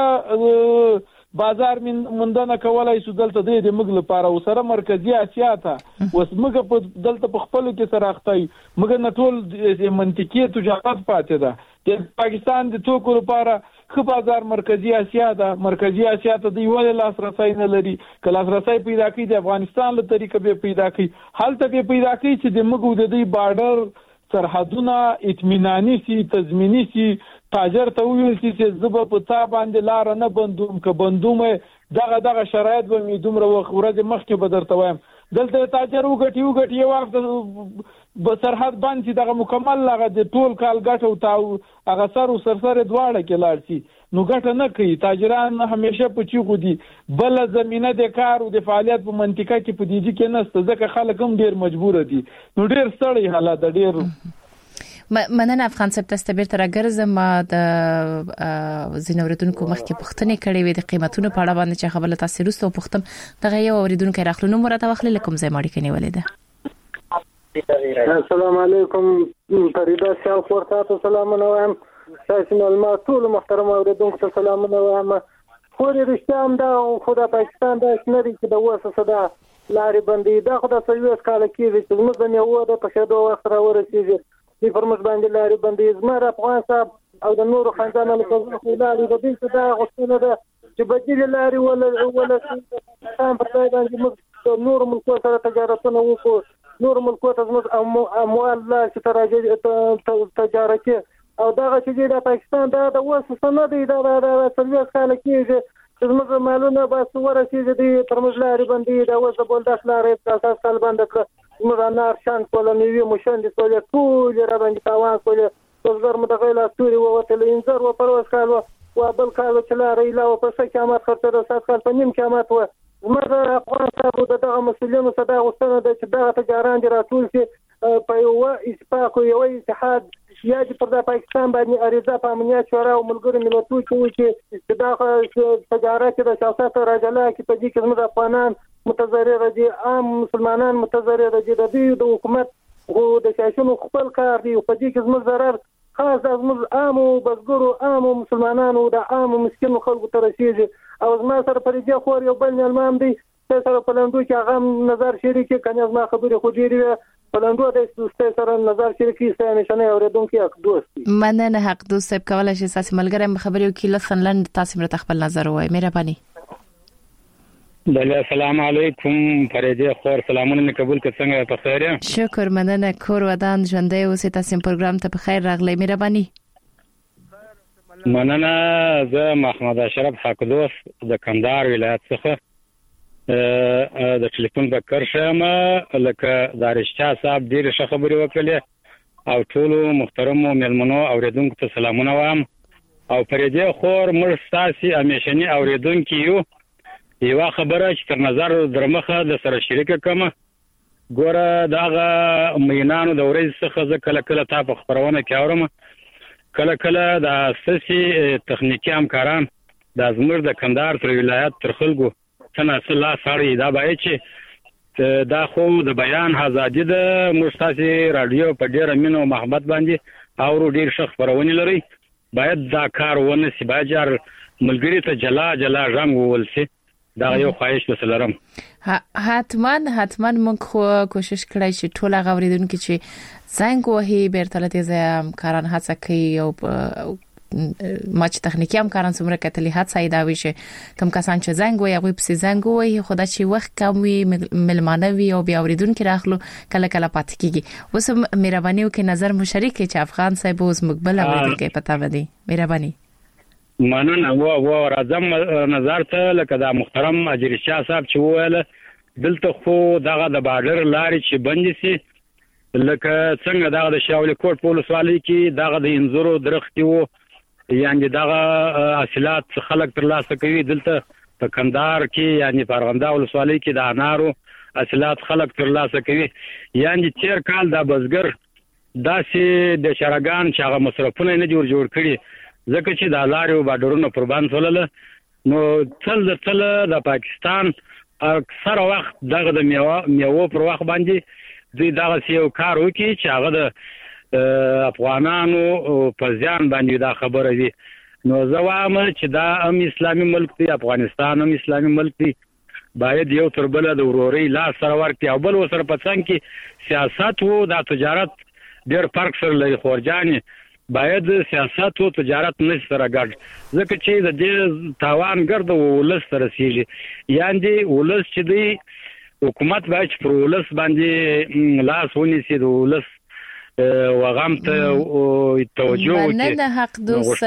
خ بازار من مندنه کولای شو دلته د مګ لپاره وسره مرکزی اسیا ته وس مګ په دلته په خپل کې سره اخته مګ نه ټول منطقي تجارت پاتې ده د پاکستان د توکو لپاره خو بازار مرکزی اسیا ده مرکزی اسیا ته دی ول لاسرسي نه لري کله لاسرسي پیدا کړي د افغانستان له طریقې به پیدا کړي حالت به پیدا کړي چې د مګو د دې بارډر سرحدونه اطمینانی سي تضمینی سي تاجر ته ویل چې زب په تا باندې لار نه بندوم ک بندوم دغه دغه شرایط به می دومره ورځ مخکې به درته وایم دلته تاجر وګټي وګټي یو وخت به سرحد باندې دغه مکمل لغه د ټول کال ګټو تاو هغه سر او سرسره دواړه کې لاړ شي نو ګټه نه کوي تاجران همیشه په چیغو دي بل زمينه د کار او د فعالیت په منطقه کې په دیږي کې نسته ځکه خلک هم ډیر مجبور دي نو ډیر ستړي حالات ډیر مننه افغان صاحب تاسو به تر ګرځم ما د زینوریدونکو مخکې پښتنې کړې وې د قیمتونو په اړه باندې چې خبره تاسو رسو پښتم دغه یو اوریدونکو راخلونو مرته واخلې لکم زې ماړي کني ولیده السلام علیکم فریدا سیال خورته سلامونه وایم تاسو معلومات ټول محترم اوریدونکو ته سلامونه وایم خو رښتیا هم دا خدای پاکستان دا شنري چې د وسه صدا لارې بندي دا خدای سويس کال کې چې موږ نه یو د پښېدو وخت را ورسېږي د فرمز باندې لارې بندي زمر افغان صاحب او د نورو خاندانونو په خلالي د دې څخه غوښتنه ده چې بدیل لارې ولا ولا تام په ځای باندې موږ نور ملکو سره تجارتونه وکړو نور ملکو ته زموږ اموال لا چې تراجع تجارتي او دا چې د پاکستان دا د وسه سند دی دا د سرویس کال کې چې موږ مالونه بس ورسېږي د فرمز لارې بندي دا وسه بول د لارې اساس کال باندې کړ موږ نار شان کولنی مشان دي ټول ټول را باندې تاوان کول څلور مدغیل استوري وته انذار و پرواز کال و بل کال چې لارې لا په څه قیامت خرڅه د سات کال په نیم قیامت و موږ افغان صاحب دغه مسؤلیتونو صدا غوښتنه ده چې دغه تجاران دي راټول شي په یو اتفاق یو اتحاد یا چې پر د پاکستان باندې اړیزه په امنیت شورا او ملګرو ملتونو کې چې دغه تجارت د سیاست راجلا کې په دې کې زموږ افغانان متضرر دي عام مسلمانان متضرر دي د دې د حکومت او د سیاسيونو خپل کار دی په دې کې زموږ ضرر خاص د زموږ عام او بزګرو عام مسلمانانو د عام مسکینو خلکو ته رسیږي او زما سره پر دې خور یو بل نلمام دی سره په لندو کې هغه نظر شریکي کنه زما خبرې خو ډیره په لندو د ستاسو سره نظر شریکي ستاسو نشنه اوریدونکو حق دوست مننه حق دوست صاحب کولای شي تاسو ملګری خبرې وکړي لسن لند تاسو مرته خپل نظر وایي مهرباني بله السلام علیکم فريده خور سلامونه مې قبول کړ څنګه په خیر یم شکر مننه کور ودان ژوندې اوسې تاسو پروګرام ته په خیر راغلی مهرباني مننه زه محمد اشرف حق دوست د کندهار ولایت څخه د ټلیفون بکر شم لکه دارشتہ صاحب ډیر ښه خبرې وکړې او ټول محترم مېلمنو اوریدونکو ته سلامونه وایم او فريده خور موږ تاسو همیشنی اوریدونکو یو یو خبره چې تر نظر درمخه د سره شریک کوم ګوره داغه مینانو د ورځ څخه ځکه کله کله تا په خبرونه کې اورم کله کله د اساسي تخنیکی همکاران د زمر د کندهار تر ولایت تر خلکو څنګه لا سړی دا باید چې دا خو د بیان ازادي د مستاسي رادیو په ډیره مینه او محبت باندې او ډیر شخص پرونی لري باید دا کار ونه سی باجر ملګری ته جلا جلا رنگ ولسي دا یو خواهش وسلرم. حتما حتما موږ خو کوشش کړی چې ټول غوړیدونکو چې څنګه وهي بیرته تیزه کاران هڅه کوي او ماچ تخنیکی هم کاران څومره کتلی هڅه ای دا وی چې کم کسان چې زنګ وي هغه په زنګ وي خدای چې وخت کم وي ملمانه وي او بیا اوریدونکو راخلو کله کله پات کیږي. اوس مهرباني وکړئ نظر مشارکه چې افغان صاحب اوس مقبل اوریدونکو پتا ودی مهرباني. مننه و و راځم نظر ته لکه دا محترم اجری شاه صاحب چې وویل دلته خو دغه د بارډر لارې چې بند سي لکه څنګه دغه د شاولې کوټ پولیس والی کې دغه د انزورو درختي وو یعنی دغه حاصلات خلک تر لاسه کوي دلته په کندهار کې یعنی پرغنده ولسوالۍ کې د انارو حاصلات خلک تر لاسه کوي یعنی تیر کال د بزګر داسې د شرګان چې هغه مصرفونه نه جوړ جوړ کړي ځکه چې د لارو بارډرونو قربان شول نو تل د تل د پاکستان اکثر وخت دغه د میوه میوه پر وخت باندې دوی دغه یو کار وکړي چې هغه د افغانانو په ځان باندې دا خبره دي. نو زه وایم چې دا هم اسلامي ملک دی افغانستان هم اسلامي ملک دی باید یو تر بل د وروري لا سره ورکړي او بل وسره په څنګه کې سیاست وو د تجارت ډېر فرق سره لري خورجاني باید سیاست او تجارت نه سره ګډ ځکه چې د دې تاوان ګرځو ولس سره سیږي یعنی ولس چې دی حکومت باید پر ولس باندې لاس ونیسي د ولس وغم ته توجه وکړي. مننه حق دوست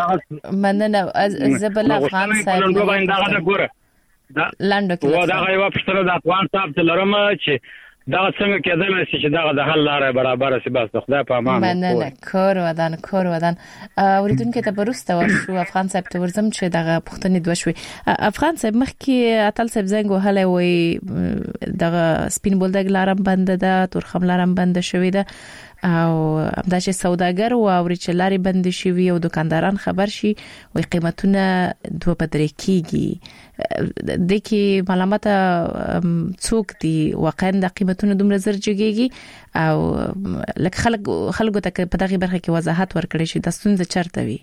مننه زبل افغان صاحب دا ګوره لاندو کې و دا یو پښتنه د افغان صاحب ته لرم چې دا څنګه کېدل شي چې دا د حل لارې برابر شي بس خدای په امان. مننه کور ودان کور ودان اوریدونکو ته پرسته ورشو افغان صاحب ته ورزم چې دغه پښتنې دوه شوي. افغان صاحب مخکې اتل صاحب زنګ وهله وي دغه سپین بولدګ لارم بنده ده تورخم لارم بنده شوې ده او دا چې سوداګر او اورچلاري بند شي وي او دکانداران خبر شي وي قیمتونه دوه بدرې کیږي د کی معلومات څوک دي واقعا د قیمتونو دومره زر جګيږي او لکه خلک خلکو ته په دغه برخه کې وضاحت ورکړي شي د ستونزې چرته وي.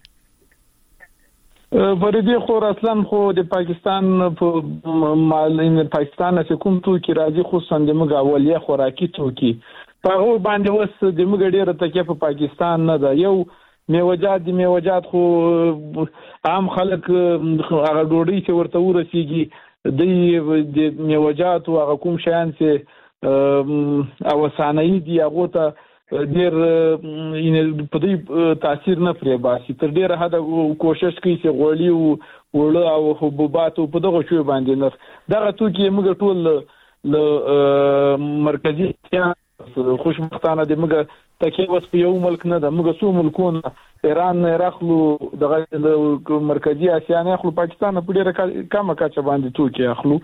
فريدي خو اصلا خو د پاکستان په مال پاکستان چې کوم تو کې راځي خصوصا د مګاولیا خوراکي توکي په هغه باندې وس د مګډیره تکه په پاکستان نه ده یو میوجات د میوجات خو عام خلک هغه ډوډۍ چې ورته ورسیږي د میوجات او هغه کوم شیان چې او سانای دي هغه ته ډیر یې په دې تاثیر نه پرې باسي تر ډیره حد کوشش کوي چې غوړي او وړه او حبوبات په دغه شی باندې نه دغه توکي موږ ټول ل مرکزی خوشبختانه د موږ تکي وس په یو ملک نه ده موږ څو ملکونه ایران نه راخلو دغه مرکزی اسیا نه اخلو پاکستان په ډیره کمه کچه باندې توکي اخلو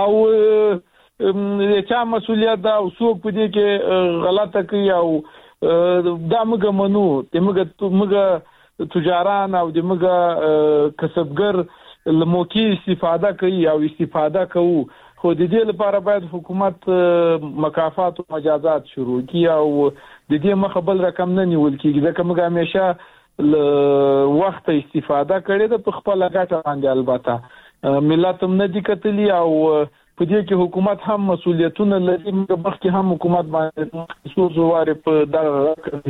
او چا مسولیت دا او څوک په دې کې غلطه کوي او دا موږ منو د موږ موږ تجاران او د موږ کسبګر لموکي استفاده کوي او استفاده کوي خو د دې لپاره باید حکومت مکافات او مجازات شروع کړي او د دې مخه بل رقم نه نیول کیږي ځکه موږ همیشه ل وخت استفاده کړې ده په خپل غټه باندې البته ملت هم نه دي کتلی او په دې کې حکومت هم مسولیتونه لري موږ مخکې هم حکومت باندې څو زواره په دغه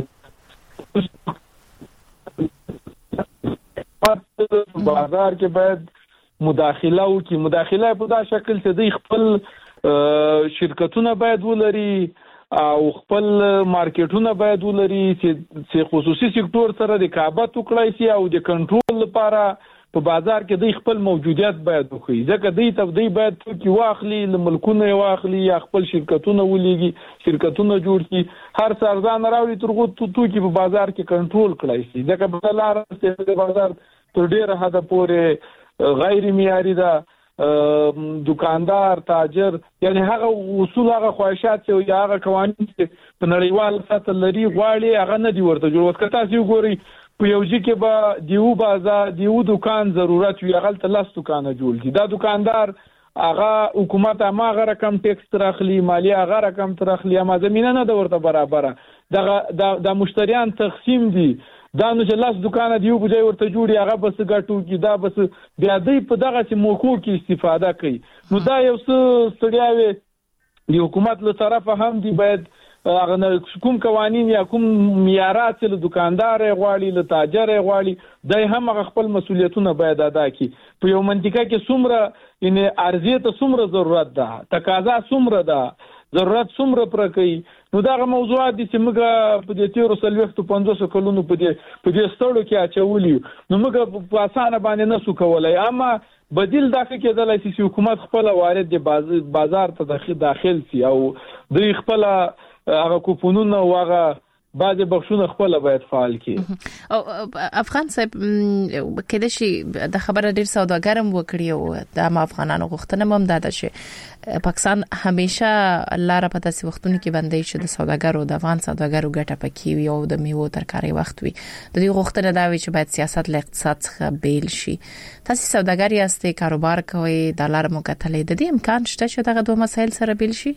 بازار کې باید مداخله او کی مداخله په دا شکل چې د خپل شرکتونه باید ولري او خپل مارکیټونه باید ولري چې خصوصي سکتور سره د رقابت وکړي سي او د کنټرول لپاره په بازار کې د خپل موجودیت باید وکړي ځکه دوی ته دوی باید توکي واخلي ملکونه واخلي یا خپل شرکتونه ولېږي شرکتونه جوړ کړي هر څرځان راوړي ترغو توکي په بازار کې کنټرول کړي سي ځکه په لار چې د بازار تر ډیره حد پورې غیر معیاري ده دکاندار تاجر یعنی هغه اصول هغه خواهشات او هغه قوانين چې په نړیوال سطح لري غواړي هغه نه دی ورته جوړ وکړه تاسو ګوري په یو ځکه به دیو بازار دیو دکان ضرورت وي هغه ته لاس دکان جوړ دي دا دکاندار هغه حکومت هغه رقم ټیکس ترخلی مالی هغه رقم ترخلی ما زمينه نه د ورته برابره دا د مشتریان تقسیم دي دا نو چې لاس دکان دیو په ځای ورته جوړي هغه بس ګټو کی دا بس بیا دی په دغه چې موکو کې استفاده کوي نو دا یو څه ستړیاوي د حکومت له طرفه هم دی باید هغه کوم قوانين یا کوم معیارات له دکاندار غواړي له تاجر غواړي دای هم خپل مسولیتونه باید ادا کړي په یو منطقه کې څومره ان ارزیه ته څومره ضرورت ده تقاضا څومره ده ضرورت څومره پر کوي نو دا موضوعات دي چې موږ په دې تیر سلوخت پنځوس کلونو په دې په دې ستړو کې اچولي نو موږ په اسانه باندې نه سو کولای اما بدیل دا کېدلای شي چې حکومت خپل وارد د بازار ته داخل شي او دوی خپل هغه کوپونونه او هغه بعضې بخښونه خپل باید فعال کړي او افغان صاحب کله شي د خبره ډیر سوداګرم وکړي او د افغانانو غوښتنه هم ده چې پاکستان همیشه لاره په تاسو وختونو کې باندې چې د سوداګرو د افغان سوداګرو ګټه پکې وي او د میوو ترکاري وخت وي د دې غوښتنه دا وي چې باید سیاست له اقتصاد څخه بیل شي تاسو سوداګر یاستئ کاروبار کوئ د لار مو کتلې د دې امکان شته چې دغه دوه مسایل سره بیل شي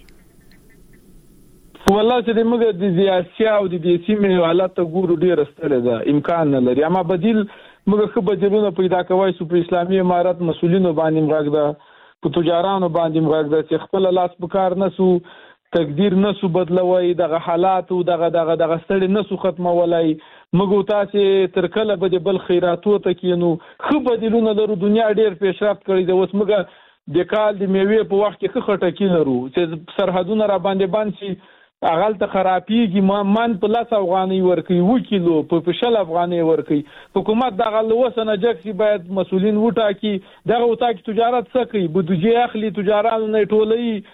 والله چې موږ د سیاسي او د سیمې حالت ګورو ډیر ستړي ده امکان نه لري اما بدیل موږ خو بدیلونه پیدا کوي سو په اسلامي امارات مسولینو باندې مغاګ ده په تجارانو باندې مغاګ ده چې خپل لاس په کار نسو تقدیر نسو بدلوي دغه حالات او دغه دغه دغه ستړي نسو ختمولای موږ تاسو تر کله به بل خیراتو ته کینو خو بدیلونه لرو دنیا ډیر پیشرفت کړی ده اوس موږ د کال د میوې په وخت کې خټه کې لرو چې سرحدونه را باندې باندې شي اغل ته خرابېږي ما من په لاس افغاني ورکي و کیلو په پښل افغاني ورکي حکومت دغه لوسنه جکسي باید مسولین وټاکي دغه وټاکي تجارت څه کوي بودجه اخلي تجاران نه ټولي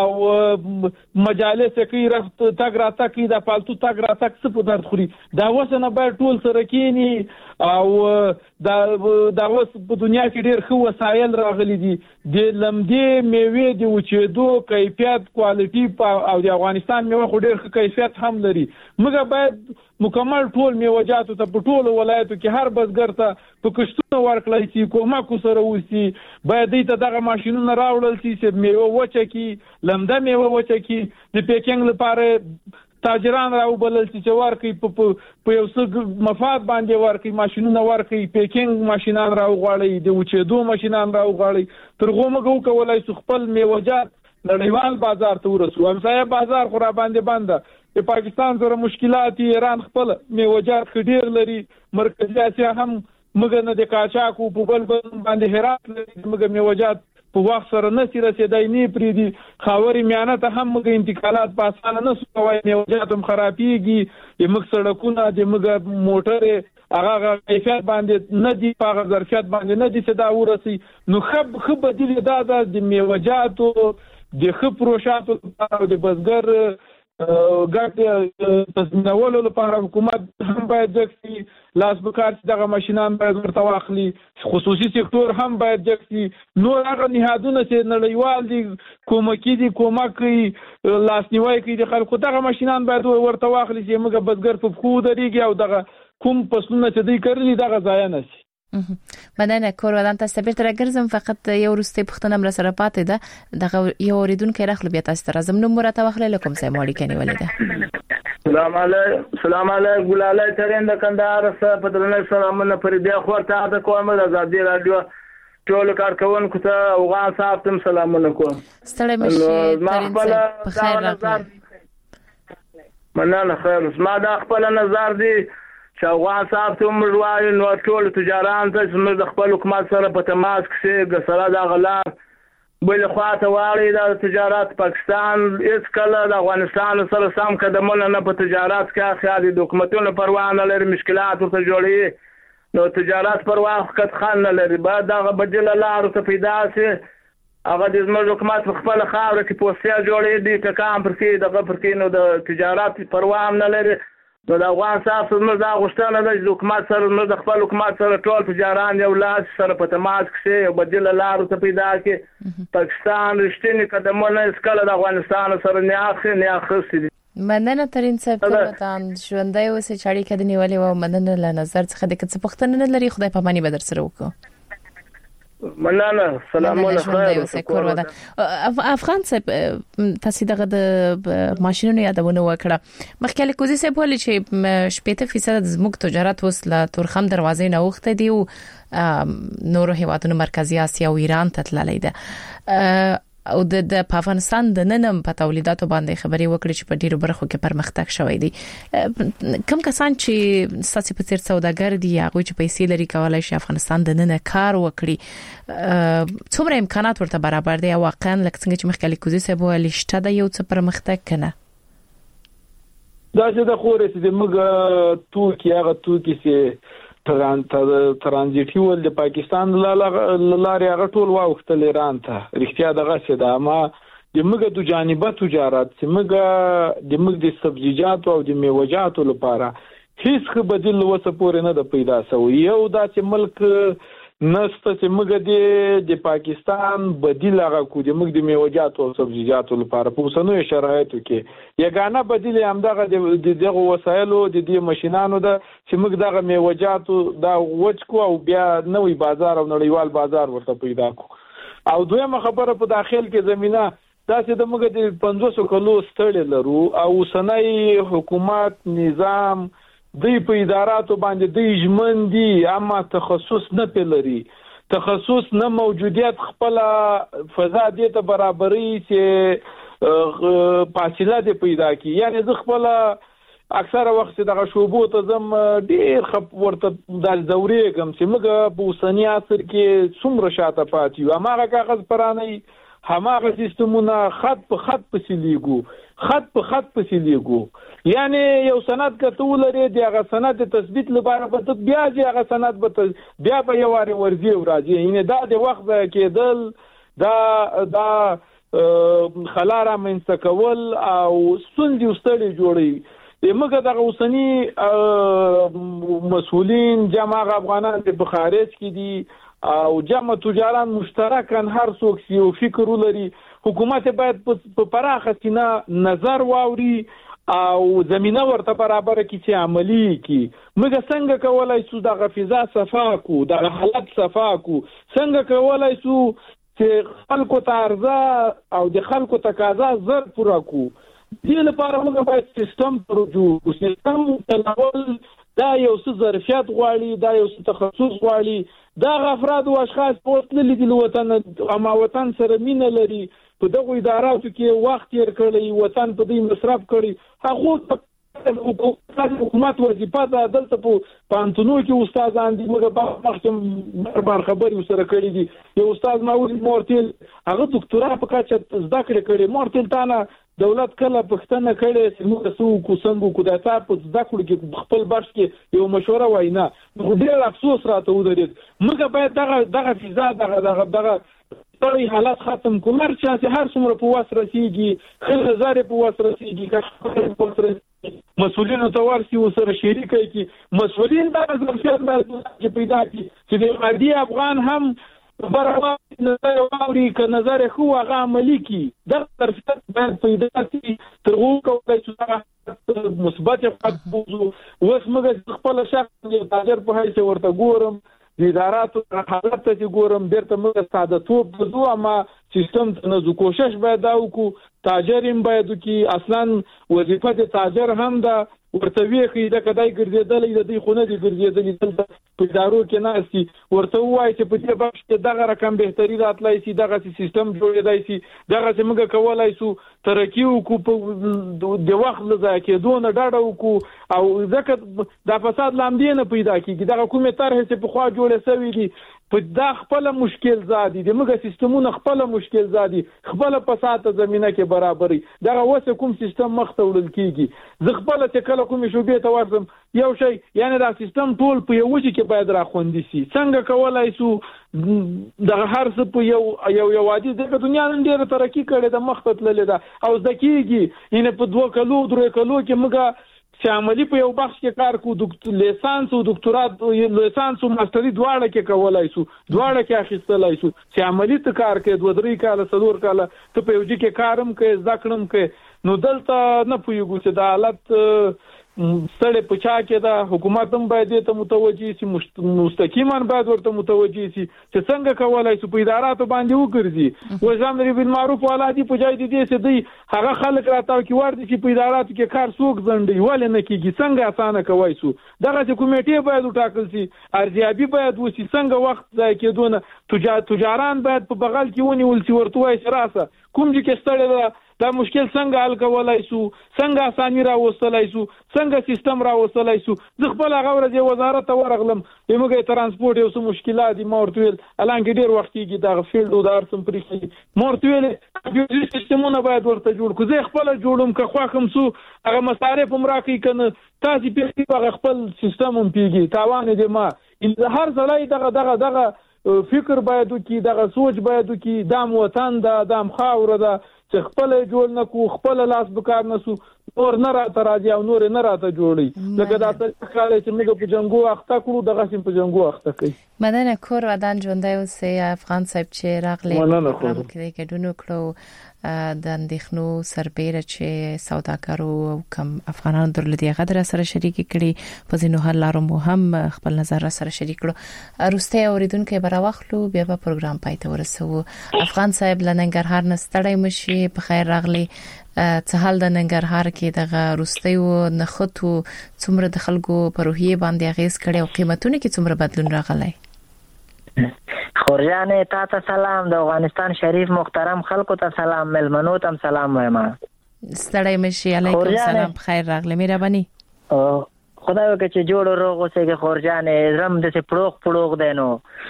او مجالس کوي رفت تاګ را تاکي د پالتو تاګ را تاک څه په درد خوري دا وسنه باید ټول سره کینی او دا دا وس په دنیا کې ډېر خو وسایل راغلي دي د لمدې میوې د وچېدو کیفیت کوالټي او د افغانستان میوه خو ډېر ښه کیفیت هم لري موږ باید مکمل ټول میوه‌جاتو ته په ټولو ولایتو کې هر بزګر ته په کښتونو ورکړای شي کومک سره وسی باید دې ته دغه ماشينونه راوړل شي چې میوه وچه کی لمده میوه وچه کی د پیکینګ لپاره تاجران راو بلل چې ورکي په یو څه مفاد باندې ورکي ماشينونه ورکي پیکینګ ماشينان راو غواړي د وچېدو ماشينان راو غواړي ترغه موږ کولای شو خپل میوه‌جات نړیوال بازار ته ورسو همسایه بازار خو را باندې بنده د پاکستان سره مشکلات ایران خپل میوه‌جات خډیر لري مرکزی اسیا هم موږ نه د قاچاقو په بل باندې هرات لري موږ میوه‌جات په وخت سره نسی رسیدای نه پری دي خاوري میانه ته هم موږ انتقالات په اسانه نه سوای میوه‌جات هم خرابېږي موږ سړکونه د موږ موټر هغه کیفیت باندې نه دی په ظرفیت باندې نه دي چې دا ورسي نو خب خب بدیل دا د میوه‌جات د خپ پروشاتو او د بزګر ګټ تضمینولو لپاره حکومت هم باید جکسي لاس بکار دغه ماشينان باید ورته واخلي خصوصي سکتور هم باید جکسي نور هغه نهادونه چې نړیوال دي کومکی دي کومکی لاسنیوي کوي د خلکو دغه ماشينان باید ورته واخلي چې موږ بزګر په خو دريږي او دغه کوم پسونه چې دوی کړلي دغه ځای نه شي مننه کور ودان تاسو بیرته راګرځم فقط یو ورسته پښتنه مر سره پاتې ده دغه یو اوریدونکو راخلو بیا تاسو تر زمنو مرته واخلې لکم سه ماړی کني ولیده سلام علیکم سلام علیکم ګلاله ترين د کندهار سره په درنه سلامونه پر دې خورته د کومه د ازادي رادیو ټول کارکونکو ته اوغان صاحب تم سلامونه کوم ستړي مشه ترين په خیر راغلی مننه خیر ما د خپل نظر دی شاوغان صاحب ته مروای نو ټول تجاران ته چې د خپل حکومت سره په تماس کې غسره د غلار بل خواته واړی د تجارت پاکستان هیڅ کله د افغانستان سره سم قدمونه نه په تجارت کې خیالي حکومتونو پروا نه لري مشکلات ورته جوړي نو تجارت پروا خط خان نه لري بعد دغه بدل لار ته پیدا سي هغه د زموږ حکومت خپل خاور کې پوسټیا جوړي دي ټکام پر کې دغه پر کې نو د تجارت پروا نه لري نو د افغان صاحب نو دا غوښتنه ده چې حکومت سره نو د خپل حکومت سره ټول تجاران یو لاس سره په تماس کې یو بدیل لارو ته پیدا کړي پاکستان رښتینی قدمونه اسکله د افغانستان سره نه اخلي نه اخلي مننه ترين صاحب کمتان ژوندۍ اوسې چاړي کډ نیولې و مننه له نظر څخه د څه پختنه نه لري خدای په مانی بدر سره وکړو مننه سلام علیکم افغان صاحب تاسو دغه د ماشينونو یادونه وکړه مخکې له کوزي صاحب ولې چې شپږ فیصد زموږ تجارت وسله تورخم دروازې نه وخته دی او نور هیوادونو مرکزی اسیا او ایران ته تللی ده او د افغانستان د ننم په تولیداتو باندې خبري وکړي چې په ډیرو برخو کې پرمختګ شوی دی کوم کسان چې ساسي په څیر سوداګر دي هغه چې پیسې لري کولای شي افغانستان د نن کار وکړي څومره امکانات ورته برابر دي او واقعا لکه څنګه چې مخکې کوزي صاحب ویل شته د یو څه پرمختګ کنه دا چې د خورې چې موږ توکي هغه توکي چې ترانزیټي ول د پاکستان لارې هغه ټول واوښتل ایران ته رښتیا دغه څه ده ما د موږ د جانبه تجارت چې موږ د موږ د سبزیجات او د میوه‌جاتو لپاره هیڅ بدیل وسه پورې نه د پیدا شوی یو دا چې ملک نسته چې موږ د پاکستان بدیل هغه کو د موږ د میوه‌جاتو او سبزیجاتو لپاره په اوسنیو شرایطو کې یګانه بدیل هم دغه د دغه وسایلو د دې ماشينانو د چې موږ دغه میوه‌جاتو دا وچ کو او بیا نوې بازار او نړیوال بازار ورته پیدا کو او دویمه خبره په داخل کې زمينه دا چې د موږ د پنځوس کلو ستړي لرو او اوسنۍ حکومت نظام دی په اداراتو باندې د ژمندي اما تخصص نه پلري تخصص نه موجودیت خپل فضا دې ته برابرۍ چې فاصله دې پیدا کی یعنی زه خپل اکثره وخت دغه شوبو ته زم ډیر خپ ورته د دورې کوم چې موږ په اوسنی عصر کې څومره شاته پاتې یو هغه کاغذ پرانه هماغه سیستمونه خط په خط پسې لیږو خط په خط پسې لیږو یعنی یو سند کته ولري د هغه سند تثبیت لپاره به بیا چې هغه سند به بیا به یو واری ورځي او راځي یعنی دا د وخت کېدل دا دا خلاره منسکول او سندي واستړي جوړي موږ د اوسنی مسؤلین جمع افغانان د بخارج کې دي او جمع تجاران مشترکان هر څوک یو فکر ولري حکومت باید په پراخه سینه نظر واوري او زمينه ورته برابر کی چې عملی کی موږ څنګه کولای شو د غفزا صفا کو د حالت صفا کو څنګه کولای شو چې خلکو ته ارزه او د خلکو تقاضا زر پوره کو دې لپاره موږ باید سیستم پروجو سیستم تلول دا یو څه ظرفیت غواړي دا یو څه تخصص غواړي دا افراد او اشخاص په تللی دي وطن اما وطن سره مینه لري په دغه اداراتو کې وخت یې کړی وطن په دې مصرف کړی هغه حکومت وظیفه ده دلته په پانتونو کې استادان دي موږ په مخکې بار خبرې سره کړې دي یو استاد ماوی مورتل هغه ډاکټرا په کاچه زده کړې کړې مورتل تانه دولت کله پښتنه کړي چې موږ سو کو څنګه کو د تاسو په زده کړو کې خپل بش کې یو مشوره واینا موږ ډېر افسوس راته ودرېد موږ باید دغه دغه فضا دغه دغه دغه ټول حالات ختم کوم چې هر څومره په واس رسیږي خل زارې په واس رسیږي که مسؤلینو ته ورسي وسره شریک کی مسؤلین دا ظرفیت باید پیدا کی چې د عادي افغان هم برابر نظر واوري که نظر خو هغه عملی کی دا ظرفیت باید پیدا کی تر هغه کوي چې مثبت افقات بوزو وس موږ خپل شخص تاجر په هیڅ ورته ګورم د اداراتو حالت ته ګورم بیرته موږ ساده توپ بزو اما سیستم ته نه کوشش باید دا وکړو تاجریم باید کی اصلا وظیفه د تاجر هم دا ورته ویخي دا کدای ګرځیدل د دې خونه دي ګرځیدل دلته په ادارو کې ناشتي ورته وایي چې په دې بخش کې دغه رقم بهتري راتلای شي دغه سیستم جوړېدای شي دغه موږ کولای شو ترکیو کو په د وخت لږه کې دونه ډاډه وکړو او ځکه دا فساد لامدې نه پیدا کیږي دغه کومه طرح چې په خوا جوړه شوی دي په دا خپل مشکل زادي د موږ سیستمونه خپل مشکل زادي خپل فساد زمينه کې برابرۍ دغه وسه کوم سیستم مخ ته وړل کیږي زه خپل چې کله کوم شوبې ته ورسم یو شی یعنی دا سیستم ټول په یو وجه کې باید راخوندي شي څنګه کولای شو دغه هر څه په یو یو یو عادي دغه دنیا نن ډیره ترقی کړې ده مخ ته تللې ده او ځکیږي ان په دوه کلو درې کلو کې موږ چې عملی په یو بخش کې کار کو د لیسانس او ډاکټرات لیسانس او ماستری دواړه کې کولای شو دواړه کې اخیستلای شو چې عملی ته کار کې دوه درې کاله څلور کاله ته په یو ځای کې کارم کې ځکړم کې نو دلته نه پوهیږو چې د حالت ستړي پچا کې دا حکومت هم باید ته متوجي سي مستقیما باید ورته متوجي سي چې څنګه کولای شي په اداراتو باندې وګرځي و ځامر بالمعروف ولا دي په ځای دي چې دی هغه خلک راټاو کې ورته چې په اداراتو کې کار څوک ځنډي ولې نه کیږي څنګه اسانه کوي سو دغه کمیټې باید وټاکل سي ارزیابي باید وسی څنګه وخت ځای کېدونه تجاران باید په بغل کې ونیول سي ورته وای سراسه کوم چې ستړي دا مشکل څنګه حل کولای سو څنګه اساني را وستلای سو څنګه سیستم را وستلای سو زه خپل هغه ورځ وزارت ته ورغلم یمګه ترانسپورت یو څه مشکلات دي مورتویل الان کې ډیر وخت کېږي دا فیلډ ودار سم پرې مورتویل کمپیوټر سیستمونه باید ورته جوړ کو زه خپل جوړوم که خو کوم سو هغه مصارف هم راکې کنه تاسو په خپل سیستم هم پیږي تاوان دې ما ان هر ځلای دغه دغه دغه فکر باید کی دغه سوچ باید کی دام وطن دا دام خاور دا چې خپل جوړ نه کو خپل لاس بکار نه سو نور نه راته راځي او نور نه راته جوړي لکه دا څه خاله چې موږ په جنگو اخته کړو دغه سیم په جنگو اخته کوي مدن کور ودان ژوندۍ اوسې افغان صاحب چې راغلي پروګرام کې کې ډونو کړو د اندېښنو سربېره چې سوداګرو کم افغانانو درلودي غدر سره شریک کړي په ځینو حل لارو مو هم خپل نظر سره شریک کړو روسته اوریدونکو به راوخلو بیا په پروګرام پای ته ورسو افغان صاحب لننګرهار نه ستړی مشي په خیر راغلي څه حال د ننګرهار کې دغه روسته او نخټو څومره د خلکو په روحیه باندې اغیز کړي او قیمتونه کې څومره بدلون راغلی خورجانې تا ته سلام د افغانستان شریف محترم خلکو ته سلام ملمنو ته سلام وایم ستړی مشي علیکم سلام خیر راغلی مهرباني خدای وکړي چې جوړ روغ اوسې کې خورجانې زم د څه پړوغ پړوغ دینو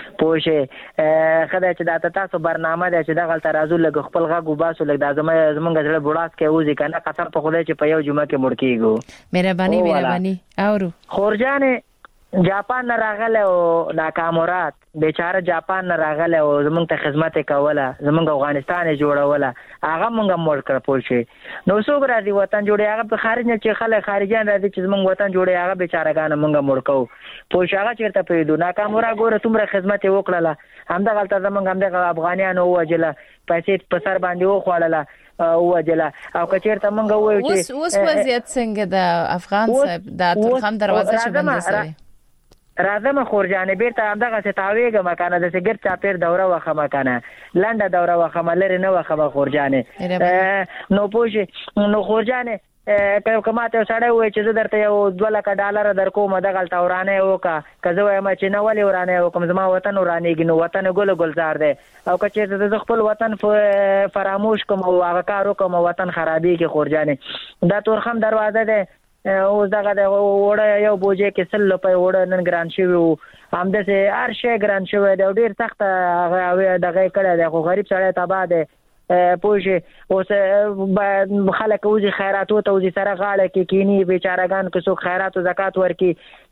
پوښه خدای چې دا تاسو برنامه ده چې دغه ترازو لګ خپل غو باسو لګ د زمه زمونږ زړه بوډاس کې وځي کنه قسم په خدای چې په یو جمعه کې مړ کیږو مهرباني مهرباني اورو خورجانې جاپان نه راغله او ناکامرات بیچاره جاپان نه راغله او زمونږ ته خدمت کوله زمونږ افغانستان جوړوله هغه مونږه مړ کړ پوښي نو څوک راځي وطن جوړي هغه په خارج نه چې خلک خارجيان راځي چې زمونږ وطن جوړي هغه بیچارهګان مونږه مړ کو پوښي هغه چیرته پیدو ناکامرا ګوره تمره خدمت وکړه همدا غلطه زمونږ همدا افغانانو وجله پیسې په سر باندې وخوړله او وجله او کچیرته مونږ وایو چې اوس اوس وضعیت څنګه د افغان صاحب د ترخم دروازه چې بند شوی راځم خورجانې بیرته همدغه څه تاویږه مکانه د سګر چاپیر دوره وخه مکانه لنډه دوره وخه ملری نه وخه خورجانې نو پوښي نو خورجانې که کومه سړی وای چې زه درته یو دوه لکه ډالر درکوم دغه تورانه وکا که زه وایم چې نه ولې ورانه وکم زما وطن ورانېږي نو وطن ګل گلزار دی او که چې زه خپل وطن فراموش کوم او هغه کار وکم وطن خرابېږي خورجانې دا تورخم دروازه ده اوس دغه د وړه یو بوجه کې سل په وړه نن ګران شوی هم د سه هر شی ګران شوی دی ډیر سخت هغه دغه کړه د غریب سره تبا ده پوجي اوس خلک اوځي خیرات او توځي سره غاړه کې کینی بیچارهګان کې څوک خیرات او زکات ورکي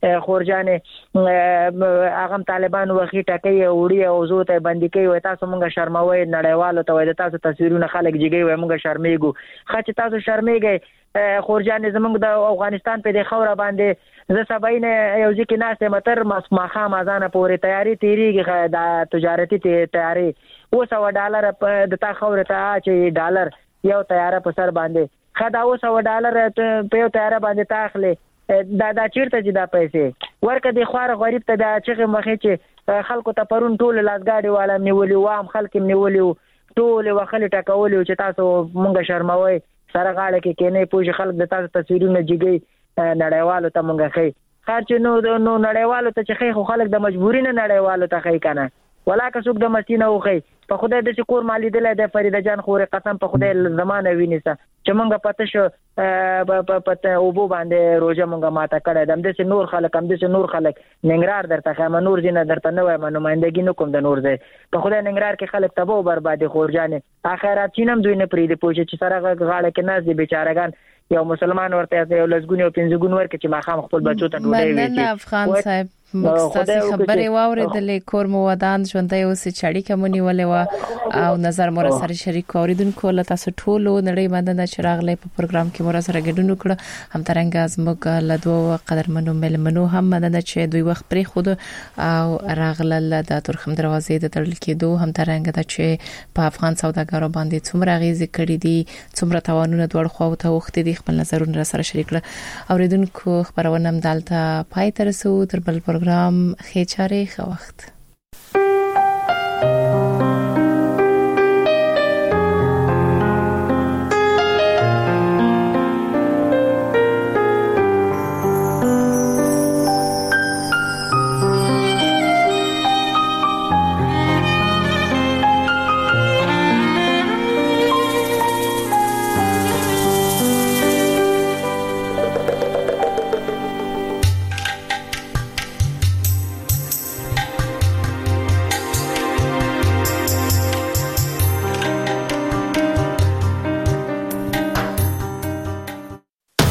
خورجانې هغه طالبان وخی ټکې وړي او زو ته باندې کوي تاسو مونږه شرموي نړیوالو ته وای تاسو تصویرونه خلک جګي وای مونږه شرمېګو خاطر تاسو شرمېږئ خورجانې زمونږ د افغانستان په د خوره باندې زه سباین یو ځکه ناسه متر مخه مازانه پورې تیاری تیریږي د تجارتي تیاری اوس و ډالر د تا خوره ته چې ډالر یو تیار په سر باندې خدا اوس و ډالر په یو تیار باندې تاخله دا دا چیرته چې دا پیسې ورکه د خوار غریب ته د چغه مخې چې خلکو ته پرون ټول لاسګاډي والا نیولي وام خلک نیولي ټول وخل ټکولي چې تاسو مونږه شرموي سره غاړه کې کینې پوجي خلک د تاسو تصویرونه جګي نړیوالو ته مونږه خي خرچ نو نو نړیوالو ته چې خي خلک د مجبوري نه نړیوالو ته خي کنه ولا که څوک د مستینه وخی په خدای د شکر مالی دلای د فریده جان خورې قسم په خدای زمانه وینيسه چې مونږه پته شو په پته او بو باندې روزه مونږه ماته کړه دم د نور خلک هم د نور خلک ننګرهار درته خیم نور دینه درته نه وایم نمائندګي نه کوم د نور ځای په خدای ننګرهار کې خلک تبو بربادي خورجانې اخرات چینم دوی نه پریدي پوښي چې سره غاړه کې ناز دي بیچارهګان یو مسلمان ورته یو لزګونی او پنځګون ورکه چې ما خام خپل بچو ته ډوډۍ ویچي افغان صاحب موږ تاسو خبرې واوریدلې کور مو ودان ژوندۍ اوس چړې کومنی ولې وا او نظر مور سره شریک اوریدونکو له تاسو ټولو نړۍ باندې د چراغ په پروګرام کې مور سره ګډون وکړه هم ترنګ از موږ له دوه قدرمنو ملمنو هم مدد چې دوی وخت پرې خود او راغله د ترخم دروازې د تړل کېدو هم ترنګ د چې په افغان سوداګرو باندې څومره غیزي کړې دي څومره توانونه دوړ خو ته وخت دي خپل نظرونه سره شریک کړه اوریدونکو خبرونه هم دالته پای تر سو تر بل پروګرام خېچاره خو وخت